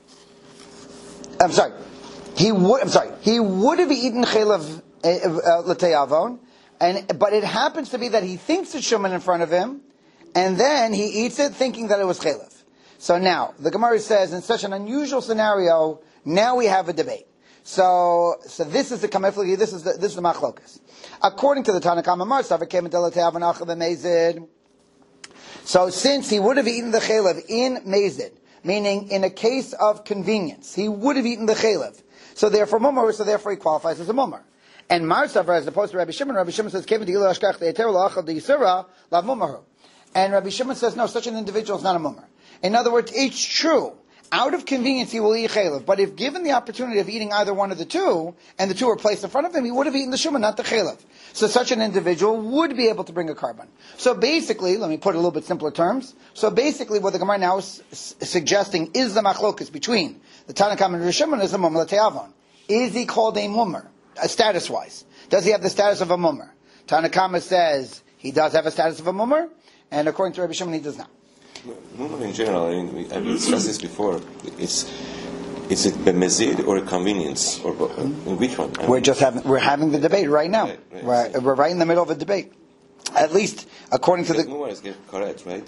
I'm sorry. He would. I'm sorry. He would have eaten chaylev l'te'avon, and but it happens to be that he thinks it's shuman in front of him, and then he eats it thinking that it was chaylev. So now the Gemara says, in such an unusual scenario, now we have a debate. So, so this is the kameflagi. This is the this is the machlokas. According to the Tanakama Marsav, came into So since he would have eaten the chaylev in mezid, meaning in a case of convenience, he would have eaten the chaylev. So therefore, mumar. So therefore, he qualifies as a mumar. And Marsav, as opposed to Rabbi Shimon, Rabbi Shimon says, "Came into Ashkach the Eter la'achal the Yisura lav mumaru." And Rabbi Shimon says, no, such an individual is not a mumar. In other words, it's true. Out of convenience, he will eat chaylev. But if given the opportunity of eating either one of the two, and the two are placed in front of him, he would have eaten the shuman, not the chaylev. So such an individual would be able to bring a carbon. So basically, let me put it a little bit simpler terms. So basically, what the Gemara now is s- suggesting is the machlokas between the Tanakam and Rishimon is the mumar l'te'avon. Is he called a mumar, uh, status-wise? Does he have the status of a mumar? Tanakama says he does have a status of a mumar, and according to Rabbi Shimon, he does not. Mumar in general, I mean, we, I've discussed this before. It's is it a mezid or a convenience, or uh, which one? We're just having we're having the debate right now. Right, right. We're, we're right in the middle of a debate. At least according to the Mumar is correct, right?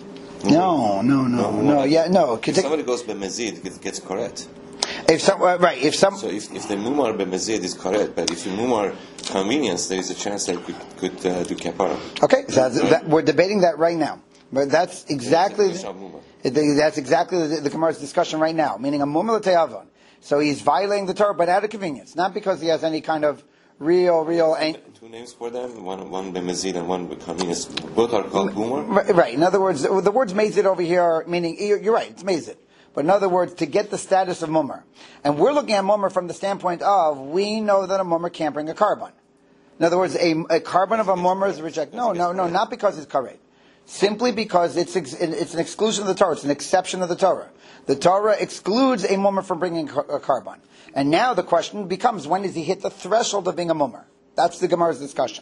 no, no, no, no, no. Yeah, no. If somebody goes by mezid, it gets correct. If some uh, right, if some So if, if the mumar by mezid is correct, but if the mumar convenience, there is a chance that it could, could uh, do kapara. okay, so that's, that, we're debating that right now. But that's exactly the, that's exactly the, the Gemara's discussion right now. Meaning a mumar l'te'avon. So he's violating the Torah, but out of convenience, not because he has any kind of real, real. Two names for them, one one by mezid and one by convenience. Both are called mumar. Right, right. In other words, the words mezid over here are meaning you're, you're right. It's mezid. But in other words, to get the status of mumar, and we're looking at mumar from the standpoint of we know that a mumar can't bring a carbon. In other words, a, a carbon of a mumar is rejected. No, no, no, not because it's karet. Simply because it's ex, it's an exclusion of the Torah. It's an exception of the Torah. The Torah excludes a mumar from bringing a carbon. And now the question becomes, when does he hit the threshold of being a mumar? That's the Gemara's discussion.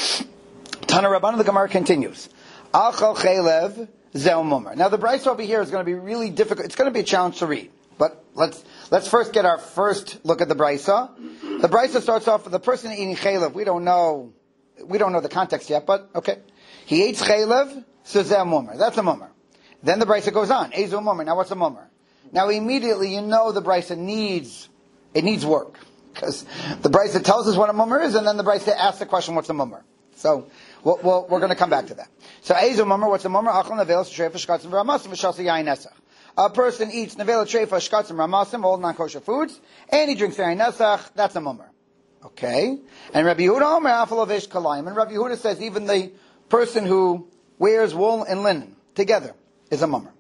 Tana Rabban, the Gemara continues. Achal chaylev zeu mumar. Now the Bryce over here is going to be really difficult. It's going to be a challenge to read. But let's let's first get our first look at the Brysa. The Brysa starts off with the person eating chaylev. We don't know we don't know the context yet, but okay. He eats chaylev, so zeh mumar. That's a mumar. Then the Brisa goes on. Ezu mumar. Now what's a mumar? Now immediately you know the Brisa needs, it needs work. Because the Brisa tells us what a mumar is, and then the Brisa asks the question, what's a mumar? So, we'll, we'll, we're going to come back to that. So, Ezu mumar, what's a mumar? Achal nevel, shreifa, shkatzim, v'ramasim, v'shasa yayin nesach. A person eats nevel, shreifa, shkatzim, ramasim, all non-kosher foods, and he drinks yayin nesach. That's a mumar. Okay? And Rabbi Yehuda omer, afal avesh kalayim. And Rabbi Yehuda says even the person who wears wool and linen together is a mummer.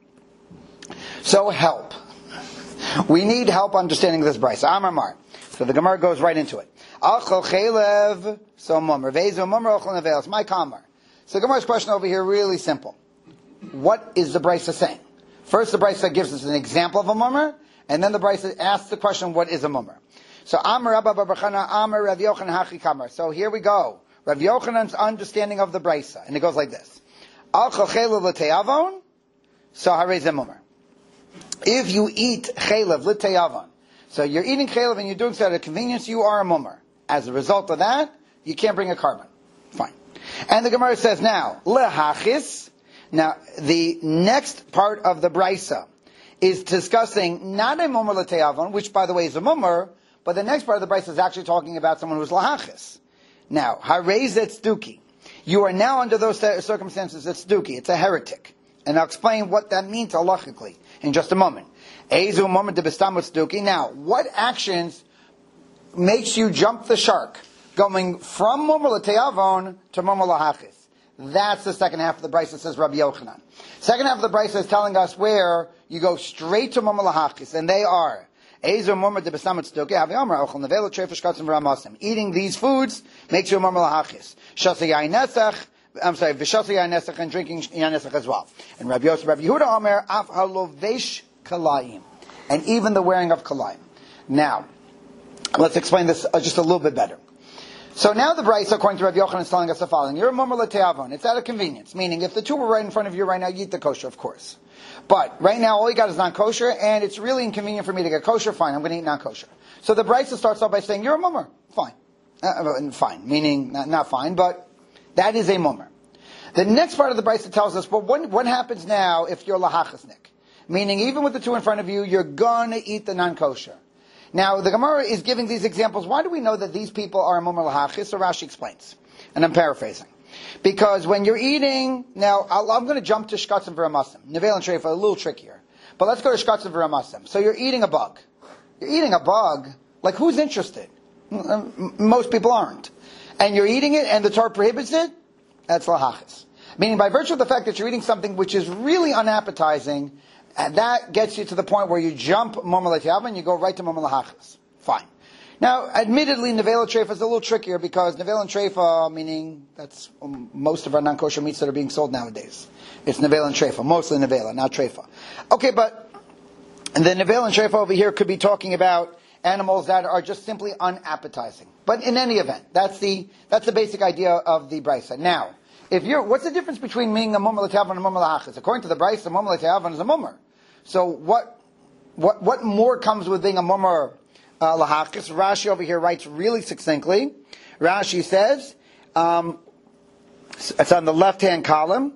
So help. We need help understanding this Brisa. Amar Mar. So the Gemara goes right into it. Achol chaylev, so mummer. Vezu mummer, ochol nevelos. My kamar. So the Gemara's question over here really simple. What is the Brisa saying? First the Brisa gives us an example of a mummer, and then the Brisa asks the question, what is a mummer? So Amar Rabba Barbachana, Amar Rav Yochanan Hachi Kamar. So here we go. Rav Yochanan's understanding of the Brisa. And it goes like this. Al chachelu l'te'avon, so harei ze mumar. if you eat chaylev l'teyavan, so you're eating chaylev and you're doing so out of convenience, you are a mummer. As a result of that, you can't bring a carbon. Fine. And the Gemara says now, lehachis. Now, the next part of the brisa is discussing not a mummer l'teyavan, which by the way is a mummer, but the next part of the brisa is actually talking about someone who's lahachis. Now, harei tzduki. You are now under those circumstances at tzduki. It's a heretic. And I'll explain what that means halachically in just a moment. Eizu moment de bestamut tzduki. Now, what actions makes you jump the shark, going from mummer l'teyavan to mummer lahachis? That's the second half of the brisa, says Rabbi Yochanan. Second half of the brisa is telling us where you go straight to mummer lahachis, and they are eating these foods makes you a mummer lahachis. I'm sorry, v'shasa yain nesach, and drinking yain nesach as well. And Rabbi Yosef, Rabbi Yehuda Omer, af halovesh kalayim, and even the wearing of kalayim. Now, let's explain this just a little bit better. So now the brisa, according to Rabbi Yochanan, is telling us the following: you're a mummer l'teyavan. It's out of convenience, meaning if the two were right in front of you right now, you eat the kosher, of course. But right now, all you got is non-kosher, and it's really inconvenient for me to get kosher. Fine, I'm going to eat non-kosher. So the brisa starts off by saying, you're a mummer. Fine. Uh, fine, meaning, not, not fine, but that is a mummer. The next part of the brisa tells us, but what, what happens now if you're lahachasnik? Meaning, even with the two in front of you, you're going to eat the non-kosher. Now, the Gemara is giving these examples. Why do we know that these people are a mummer lahachis? So Rashi explains. And I'm paraphrasing. Because when you're eating, now I'll, I'm going to jump to shkatzim v'ramasim. Nevel and Shrefa, a little trickier. But let's go to shkatzim v'ramasim. So you're eating a bug. You're eating a bug, like who's interested? Most people aren't. And you're eating it and the Torah prohibits it, that's lahachis. Meaning by virtue of the fact that you're eating something which is really unappetizing, and that gets you to the point where you jump mummer l'teyavan and you go right to mummer lahachis. Fine. Now, admittedly, nevela treifa is a little trickier because nevela and treifa, meaning that's most of our non-kosher meats that are being sold nowadays. It's nevela and treifa, mostly nevela, not treifa. Okay, but the nevela and treifa over here could be talking about animals that are just simply unappetizing. But in any event, that's the that's the basic idea of the brisa. Now, if you're, what's the difference between being a mummer l'teyavan and a mummer lahachis? According to the brisa, a mummer l'teyavan is a mummer. So what what what more comes with being a mummer uh, lahachis? Rashi over here writes really succinctly. Rashi says, um, it's on the left-hand column.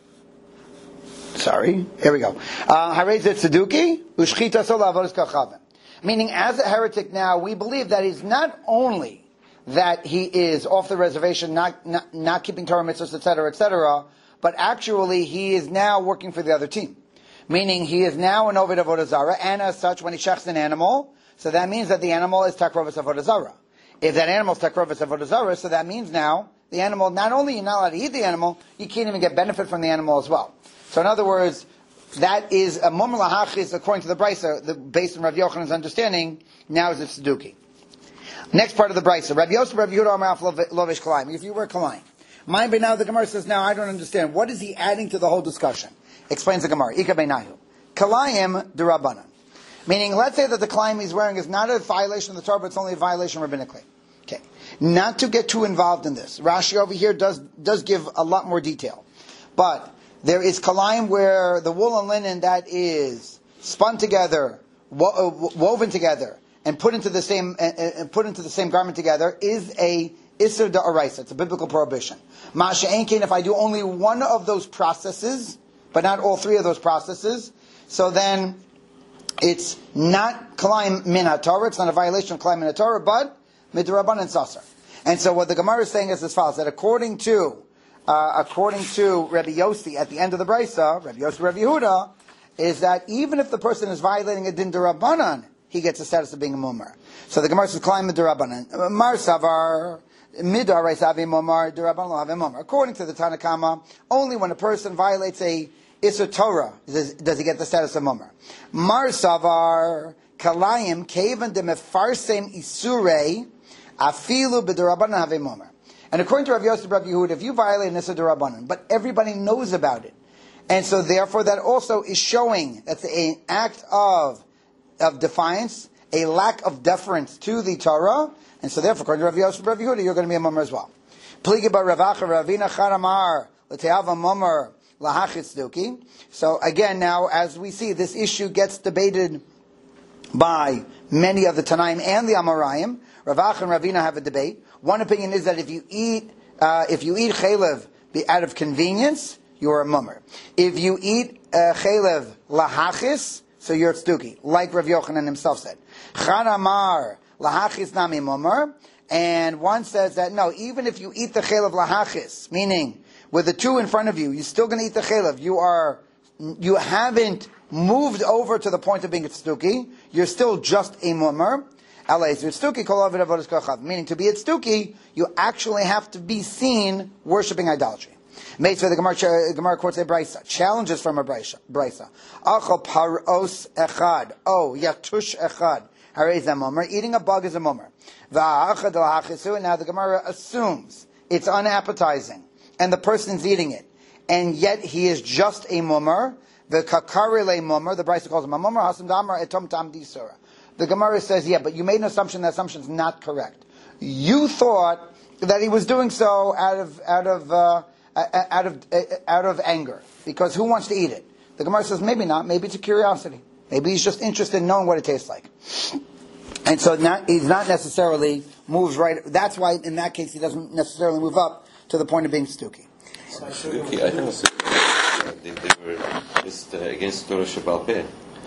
Sorry, here we go. Harei tzduki u'shchita so la'avodas kachavim. Meaning, as a heretic now, we believe that he's not only that he is off the reservation, not not, not keeping Torah mitzvahs, et cetera, et cetera, but actually he is now working for the other team. Meaning, he is now an Ovid Avodah Zarah, and as such, when he shechs an animal, so that means that the animal is takrovas Avodah Zarah. If that animal is takrovas Avodah Zarah, so that means now, the animal, not only you're not allowed to eat the animal, you can't even get benefit from the animal as well. So in other words, that is a mummer lahachis, according to the brisa, the, based on Rav Yochanan's understanding, now is a tzduki. Next part of the brisa, Rabbi Yosef, Rabbi Yehuda Amar Lovesh Kalayim. If you were Kalayim, mine, but now the Gemara says, now I don't understand. What is he adding to the whole discussion? Explains the Gemara. Ika beinayu. Kalayim derabanan. Meaning, let's say that the Kalayim he's wearing is not a violation of the Torah, but it's only a violation rabbinically. Okay. Not to get too involved in this. Rashi over here does does give a lot more detail. But there is Kalayim where the wool and linen that is spun together, wo- woven together, and put into the same and put into the same garment together is a Isser Da'araisa. It's a biblical prohibition. Masha Enkin, if I do only one of those processes, but not all three of those processes, so then it's not Kalayim Min HaTorah, it's not a violation of Kalayim Min HaTorah, but Midrabanan Sasar. And so what the Gemara is saying is as follows, that according to uh, according to Rabbi Yossi at the end of the Brisa, Rabbi Yossi, Rabbi Yehuda, is that even if the person is violating a Din Derabanan, he gets the status of being a mummer. So the Gemara says, Kalayim Midrabanan. Mar Savar, Midar Reisavi Mumar, Derabanan Lo Have Mummer. According to the Tanakama, only when a person violates a Isser Torah does, does he get the status of mummer. Mar Savar, Kalayim, Kevan de Mefarsem Isurei, Afilu B'Derabanan Have Mummer. And according to Rav Yosef, Rav Yehuda, if you violate an Isser Derabanan, but everybody knows about it, and so therefore that also is showing that's an act of of defiance, a lack of deference to the Torah, and so therefore, according to Rav Yosef, Rav Yehuda, you're going to be a mummer as well. Pligi bar Ravacha Ravina Charamar L'Teava Mummer lahachis duki. So again, now as we see, this issue gets debated by many of the Tanaim and the Amoraim. Rav Acha and Ravina have a debate. One opinion is that if you eat uh, if you eat chaylev out of convenience, you are a mummer. If you eat uh, chaylev lahachis, so you're tzduki, like Rav Yochanan himself said. Chan amar lahachis nami mummer, and one says that no, even if you eat the chaylev lahachis, meaning with the two in front of you, you're still going to eat the chaylev. You are you haven't moved over to the point of being a tzduki. You're still just a mummer. Meaning to be a tzduki, you actually have to be seen worshipping idolatry. Mates the Gemara, Gemara quotes a brisa. Challenges from a brisa. Achal paros echad. Oh, yatush echad. Harei mummer. Eating a bug is a mummer. Now the Gemara assumes it's unappetizing, and the person's eating it, and yet he is just a mummer. The kakarele mummer. The brisa calls him a mummer. Hasam damar etom tam disura. The Gemara says, yeah, but you made an assumption. That assumption is not correct. You thought that he was doing so out of out of uh, out of uh, out of anger, because who wants to eat it? The Gemara says maybe not. Maybe it's a curiosity. Maybe he's just interested in knowing what it tastes like. And so not, he's not necessarily moves right. That's why in that case he doesn't necessarily move up to the point of being stuki. Stuki, I think they, they were just uh, against Torah Shebaal Peh.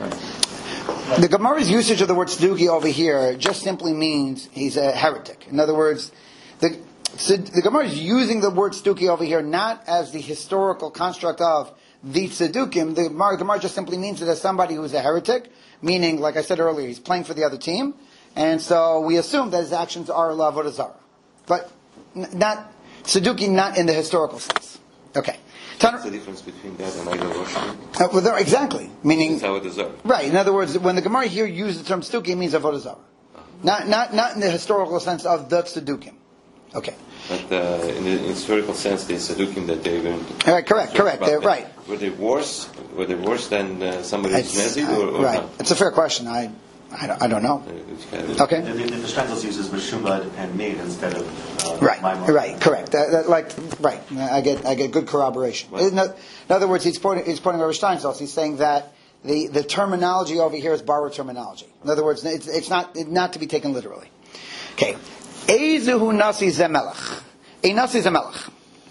The Gemara's usage of the word tzduki over here just simply means he's a heretic. In other words, the, the Gemara is using the word tzduki over here not as the historical construct of the tzdukim. The Gemara, Gemara just simply means it as somebody who's a heretic, meaning, like I said earlier, he's playing for the other team, and so we assume that his actions are la'avodah zarah. But n- not tzduki, not in the historical sense. Okay. What's the difference between that and idol worship? Uh, well, there, exactly. Meaning, right. In other words, when the Gemara here uses the term tzdukim, it means avodah zarah, not not not in the historical sense of the tzdukim. Okay. But uh, in the historical sense, the tzdukim that they were. All right. Correct. Correct. They're, right. Were they worse? Were they worse than uh, somebody who's mezid? Or, or right. Not? It's a fair question. I. I don't, I don't know. Okay. The, the, the Shtetl uses meshubad and meat instead of uh, right. my Right. Correct. That, that, like right. I get I get good corroboration. In, in other words, he's pointing he's pointing over Steinsaltz. He's saying that the, the terminology over here is borrowed terminology. In other words, it's, it's not it's not to be taken literally. Okay. Ezuhu nasi zemelach. A nasi zemelach.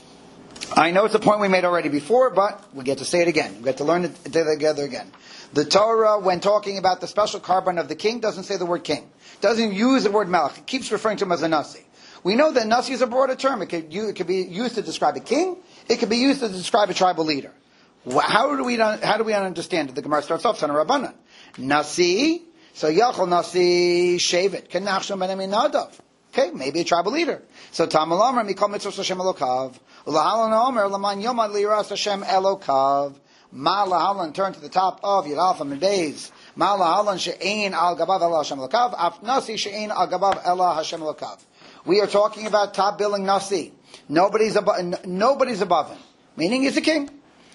I know it's a point we made already before, but we get to say it again. We get to learn it together again. The Torah, when talking about the special carbon of the king, doesn't say the word king. Doesn't use the word melech. It keeps referring to him as a nasi. We know that nasi is a broader term. It could, it could be used to describe a king. It could be used to describe a tribal leader. How do we how do we understand it? The Gemara starts off, Son of Rabbanan. Nasi, so Yachol Nasi Shevet, Kenachshon ben Aminadav. Okay, maybe a tribal leader. So Tamal Omer, Mikol Mitzvos Hashem Elokav. Ulahalan Omer, Laman Yomad Liras Hashem Elokav. Ma lahalan, turn to the top of Yiralfa Medeis. Ma lahalan she'ein al gabav Ela Hashem Elokav. Af Nasi she'ein al gabav Ela Hashem Elokav. We are talking about top billing Nasi. Nobody's above, nobody's above him. Meaning he's a king.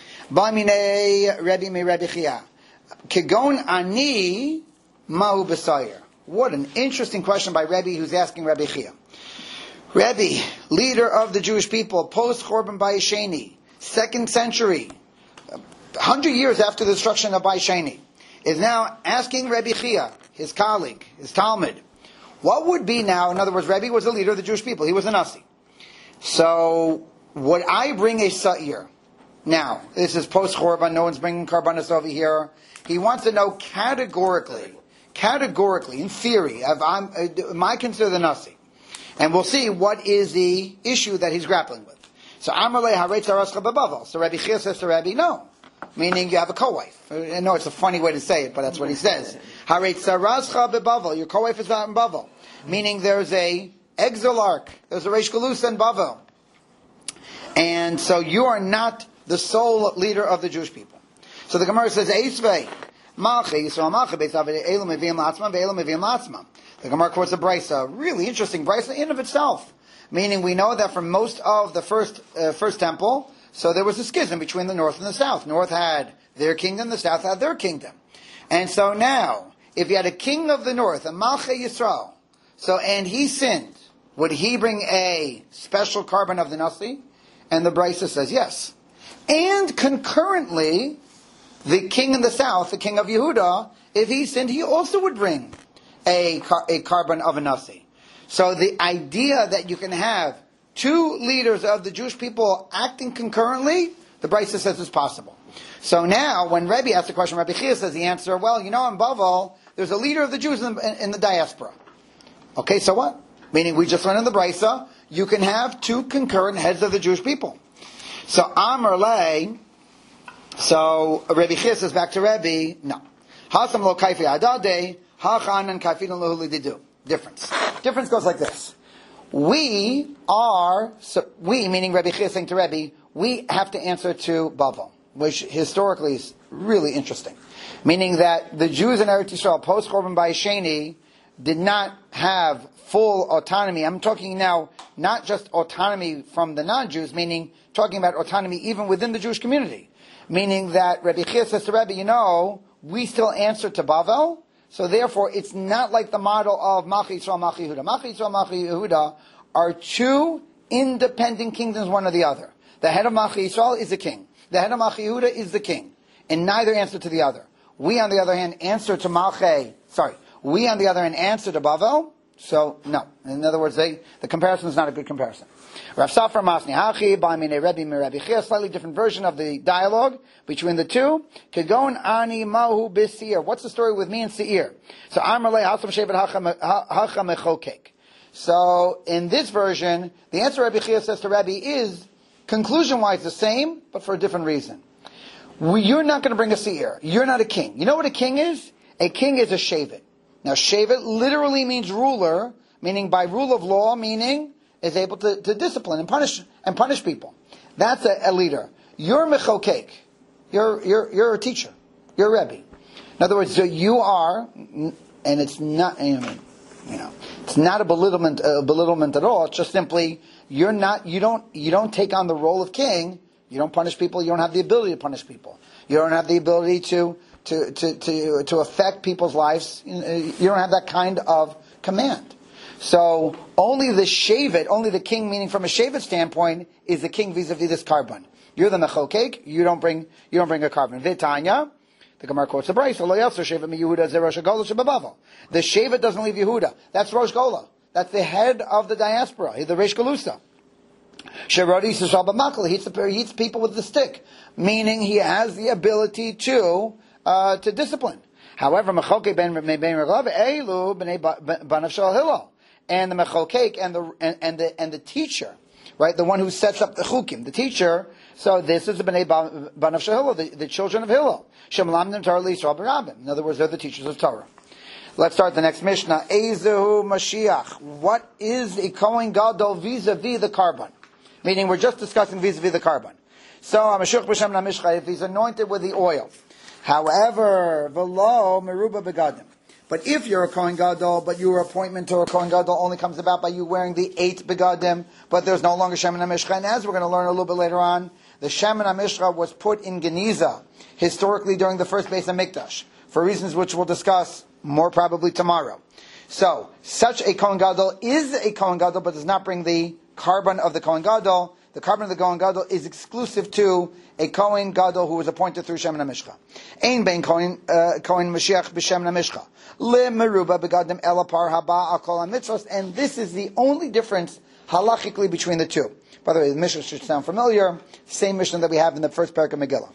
Ba'minei Rebbe me Rebbe Chia. Kegon ani mahu b'sayir. What an interesting question by Rebbe, who's asking Rebbe Chia. Rebbe, leader of the Jewish people, post Chorban Bayis Sheni, second century, hundred years after the destruction of Bayis Sheni, is now asking Rebbe Chia, his colleague, his Talmud, what would be now, in other words, Rebbe was the leader of the Jewish people, he was a Nasi. So, would I bring a Sa'ir? Now, this is post Chorban, no one's bringing Karbanis over here. He wants to know categorically, categorically, in theory, if I'm, uh, am I considered the Nasi? And we'll see what is the issue that he's grappling with. So, Amalei Haretz Arascha Bebavel. So Rebbe Chia says to Rebbe, no. Meaning you have a co-wife. I know it's a funny way to say it, but that's what he says. Haretz Arascha Bebavel. Your co-wife is not in Bavel. Meaning there's a exilarch. There's a Reish Galusa in Bavel. And so you are not the sole leader of the Jewish people. So the Gemara says, Eisvei. The Gemara quotes a brisa, really interesting brisa in of itself. Meaning we know that for most of the first uh, first temple, so there was a schism between the north and the south. North had their kingdom, the south had their kingdom. And so now, if you had a king of the north, a Malchei Yisrael, so and he sinned, would he bring a special carbon of the Nasi? And the brisa says yes. And concurrently, the king in the south, the king of Yehuda, if he sinned, he also would bring a, a carbon of a nasi. So the idea that you can have two leaders of the Jewish people acting concurrently, the Brisa says is possible. So now, when Rebbe asks the question, Rabbi Chia says the answer, well, you know, in Bavel, there's a leader of the Jews in the, in the diaspora. Okay, so what? Meaning, we just learned in the Brisa, you can have two concurrent heads of the Jewish people. So, Amar Le, so Rabbi Chia says back to Rebbe, no. Hasam lo kaifi adade, hachanan kaifin lo lididu. Difference. Difference goes like this. We are, so we, meaning Rabbi Chia saying to Rebbe, we have to answer to Bavel, which historically is really interesting. Meaning that the Jews in Eretz Yisrael, post Korban Bayesheni, did not have full autonomy. I'm talking now not just autonomy from the non-Jews, meaning talking about autonomy even within the Jewish community. Meaning that Rabbi Chia says to Rebbe, you know, we still answer to Bavel, so therefore it's not like the model of Machi Yisrael, Machi Yehuda. Machi Yisrael, Machi Yehuda are two independent kingdoms, one or the other. The head of Machi Yisrael is the king. The head of Machi Yehuda is the king. And neither answer to the other. We, on the other hand, answer to Malchei, sorry, we, on the other hand, answer to Bavel, so no. In other words, they, the comparison is not a good comparison. Rav Safra Masni Hachi, Ba'amine Rebbe Mirabi Chia, slightly different version of the dialogue between the two. Kegon Ani Mahu Bisir. What's the story with me and Seir? So Amarle Hasam Shevet Hacha Mechokek. So in this version, the answer Rabbi Chia says to Rabbi is, conclusion-wise, the same, but for a different reason. We, you're not going to bring a Seir. You're not a king. You know what a king is? A king is a Shevet. Now, Shevet literally means ruler, meaning by rule of law, meaning is able to, to discipline and punish and punish people. That's a, a leader. You're Mechokek. You're you're you're a teacher. You're a Rebbe. In other words, so you are, and it's not. I mean, you know, it's not a belittlement, a belittlement at all. It's just simply you're not. You don't. You don't take on the role of king. You don't punish people. You don't have the ability to punish people. You don't have the ability to to to to, to affect people's lives. You don't have that kind of command. So only the Shevet, only the king, meaning from a Shevet standpoint, is the king vis-a-vis this carbon. You're the Mechokek. You don't bring you don't bring a carbon. Vitanya, the Gemara quotes the Brayso. Lo yelser Shevet mi Yehuda ze Rosh Hagolah shebebavel. The Shevet doesn't leave Yehuda. That's Rosh Gola. That's the head of the diaspora. The Reish Galusa. Sherodi Yisrael b'makal. He hits the he hits people with the stick, meaning he has the ability to uh, to discipline. However, Mechokek ben ben Reglav elu b'nei banav shel Hillel. And the mechokek and the and, and the and the teacher, right? The one who sets up the chukim, the teacher. So this is the bnei banav shel Hillel, the, the children of Hillel. Shemlamdim Torah l'Yisrael b'Rabim. In other words, they're the teachers of Torah. Let's start the next Mishnah. Ezehu Mashiach. What is a Kohen Gadol vis-a-vis the carbon? Meaning, we're just discussing vis-a-vis the carbon. So Mashiach b'Shem Namishcha, if he's anointed with the oil. However, v'lo meruba begadim. But if you're a Kohen Gadol, but your appointment to a Kohen Gadol only comes about by you wearing the eight begadim, but there's no longer Shemin HaMishcha, and as we're going to learn a little bit later on, the Shemin HaMishcha was put in Geniza, historically during the first Beis HaMikdash, for reasons which we'll discuss more probably tomorrow. So, such a Kohen Gadol is a Kohen Gadol, but does not bring the carbon of the Kohen Gadol. The carbon of the Kohen Gadol is exclusive to a Kohen Gadol who was appointed through Shemin HaMishcha. Ein bein Kohen Kohen Mashiach b'Shemin HaMishcha. Le meruba begadim elapar haba al kol mitzvos, and this is the only difference halachically between the two. By the way, the Mishnah should sound familiar. Same Mishnah that we have in the first parak of Megillah.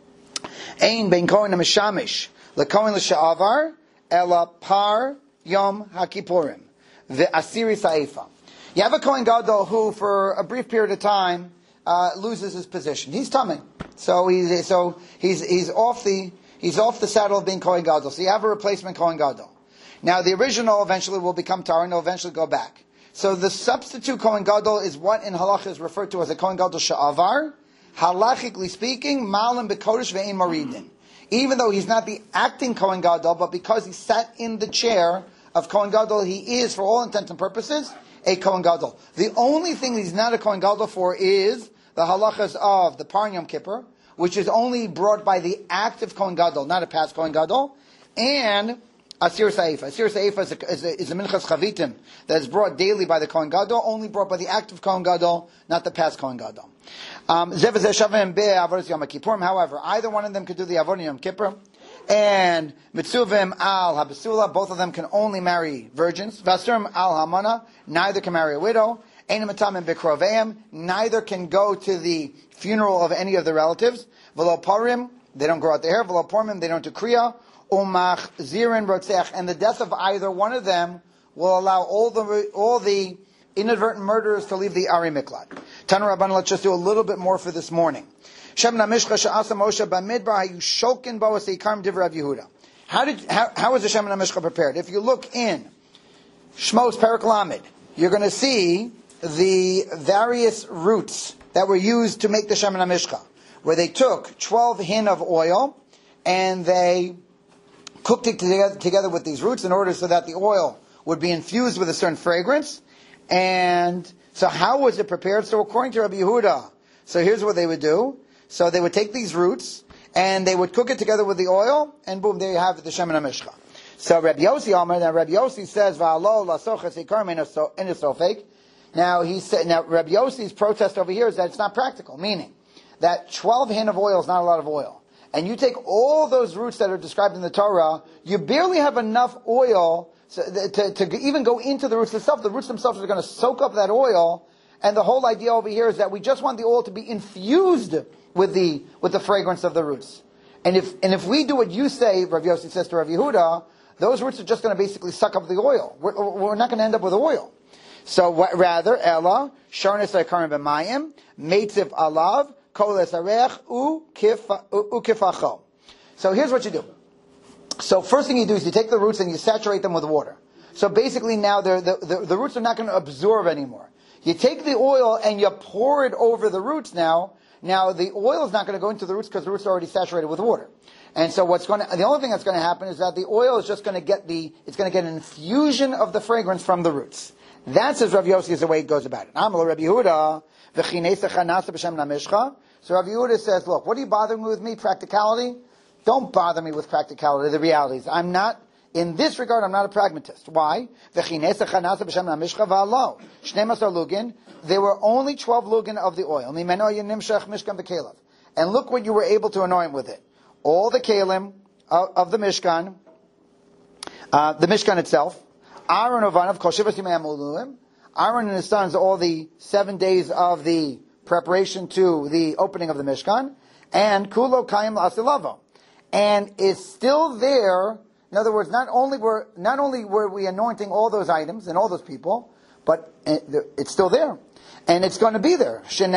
Ein bein Kohen Mishamish le Kohen l'sha'avar elapar yom haKippurim the asiri sa'ifa. You have a Kohen Gadol who, for a brief period of time, uh, loses his position. He's tummy, so he's so he's he's off the he's off the saddle of being Kohen Gadol. So you have a replacement Kohen Gadol. Now the original eventually will become Torah and will eventually go back. So the substitute Kohen Gadol is what in halacha is referred to as a Kohen Gadol sha'avar. Halachically speaking, malim bekodesh ve'in maridin. Even though he's not the acting Kohen Gadol, but because he sat in the chair of Kohen Gadol, he is, for all intents and purposes, a Kohen Gadol. The only thing he's not a Kohen Gadol for is the halachas of the Par Yom Kippur, which is only brought by the active Kohen Gadol, not a past Kohen Gadol, and Asir Saifa. Asir Saifa is a, is a, is a minchas chavitim that is brought daily by the Kohen Gadol, only brought by the active Kohen Gadol, not the past Kohen Gadol. Um, However, either one of them could do the Avodah Yom Kippur, and Mitzuvim al Habasula, both of them can only marry virgins. Vasurim al Hamana, neither can marry a widow. Ein Matam and Bikroveim, neither can go to the funeral of any of the relatives. V'lo Parim, they don't grow out their hair. V'lo Parim, they don't do Kriya. Umach Zirin Rotzeach, and the death of either one of them will allow all the all the inadvertent murderers to leave the Ari Miklat. Tanu Rabban, let's just do a little bit more for this morning. Shem Namishcha Sha'asa Moshe Bamidbar Hayushokin Boas Eikarm Div Rav Yehuda. How did how, how was the Shem Namishcha prepared? If you look in Shmos Perak Lamed, you're going to see the various roots that were used to make the Shem Namishcha, where they took twelve hin of oil and they cooked it together, together with these roots in order so that the oil would be infused with a certain fragrance. And so how was it prepared? So according to Rabbi Yehuda, so here's what they would do. So they would take these roots and they would cook it together with the oil, and boom, there you have the Shemen HaMishcha. So Rabbi Yossi Amar, now Rabbi Yossi says, Va'alo lasoches ikar min sofek. Now he said, now Rabbi Yossi's protest over here is that it's not practical, meaning that twelve hin of oil is not a lot of oil. And you take all those roots that are described in the Torah, you barely have enough oil to, to, to even go into the roots themselves. The roots themselves are going to soak up that oil. And the whole idea over here is that we just want the oil to be infused with the with the fragrance of the roots. And if and if we do what you say, Rav Yossi says to Rav Yehuda, those roots are just going to basically suck up the oil. We're, we're not going to end up with oil. So what, rather, Ella, Sharnis Akarim B'mayim, Meitziv Alav, So here's what you do. So first thing you do is you take the roots and you saturate them with water. So basically now the, the, the roots are not going to absorb anymore. You take the oil and you pour it over the roots now. Now the oil is not going to go into the roots because the roots are already saturated with water. And so what's going to, the only thing that's going to happen is that the oil is just going to get the, it's going to get an infusion of the fragrance from the roots. That's as Rav Yossi is the way it goes about it. Amal Rabbi Yehuda, so Rav Yehuda says, look, what are you bothering me with me? Practicality? Don't bother me with practicality, the realities. I'm not, in this regard, I'm not a pragmatist. Why? There were only twelve lugin of the oil. And look what you were able to anoint with it. All the kalim of, of the Mishkan, uh, the Mishkan itself, Aaron Ovanov, Kol Shivas Yimei HaMuluim, Aaron and his sons, all the seven days of the preparation to the opening of the Mishkan, and Kulo Kaim La'asilavo. And it's still there. In other words, not only were not only were we anointing all those items and all those people, but it's still there. And it's going to be there. The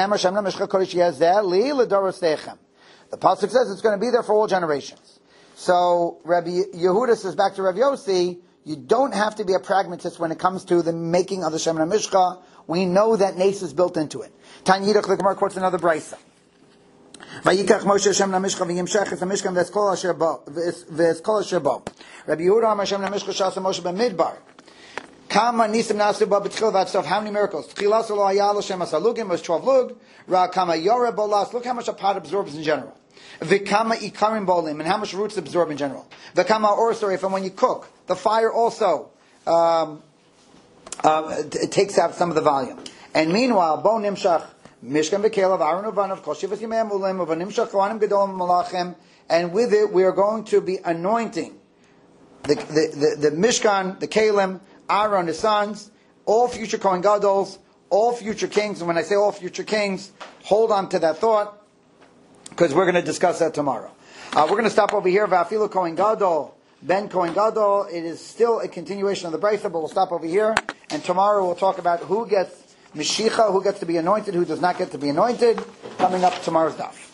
Pasuk says it's going to be there for all generations. So Rabbi Yehuda says back to Rabbi Yossi, you don't have to be a pragmatist when it comes to the making of the Shemen HaMishcha. We know that nace is built into it. Tanyidach, the Gemara quotes another brisa. Vayikach Moshe Shemen HaMishcha v'yimshech es HaMishkan v'eskol asher bo. V'eskol asher bo. Rabbi Yehuda Amar Shemen HaMishcha shasa Moshe b'midbar. Kama nisim nasu ba b'tchil v'atzof. How many miracles? Tchilas lo hayal Hashem asalugim was twelve lug. Ra kama yore bolas. Look how much a pot absorbs in general. V'kama ikarim bolim, and how much roots absorb in general. V'kama orsorif, and when you cook, the fire also um, uh, it takes out some of the volume. And meanwhile, bo nimshach mishkan v'kelav aron uvanav kol shivas yimei hamulim uvanimshach kohanim gedolim malachim, and with it we are going to be anointing the the the, the mishkan, the kelim, Aaron, his sons, all future Kohen Gadols, all future kings. And when I say all future kings, hold on to that thought, because we're going to discuss that tomorrow. Uh, we're going to stop over here. Va'afilu Kohen Gadol, Ben Kohen Gadol. It is still a continuation of the brisa, but we'll stop over here. And tomorrow we'll talk about who gets Mashiach, who gets to be anointed, who does not get to be anointed. Coming up tomorrow's daf.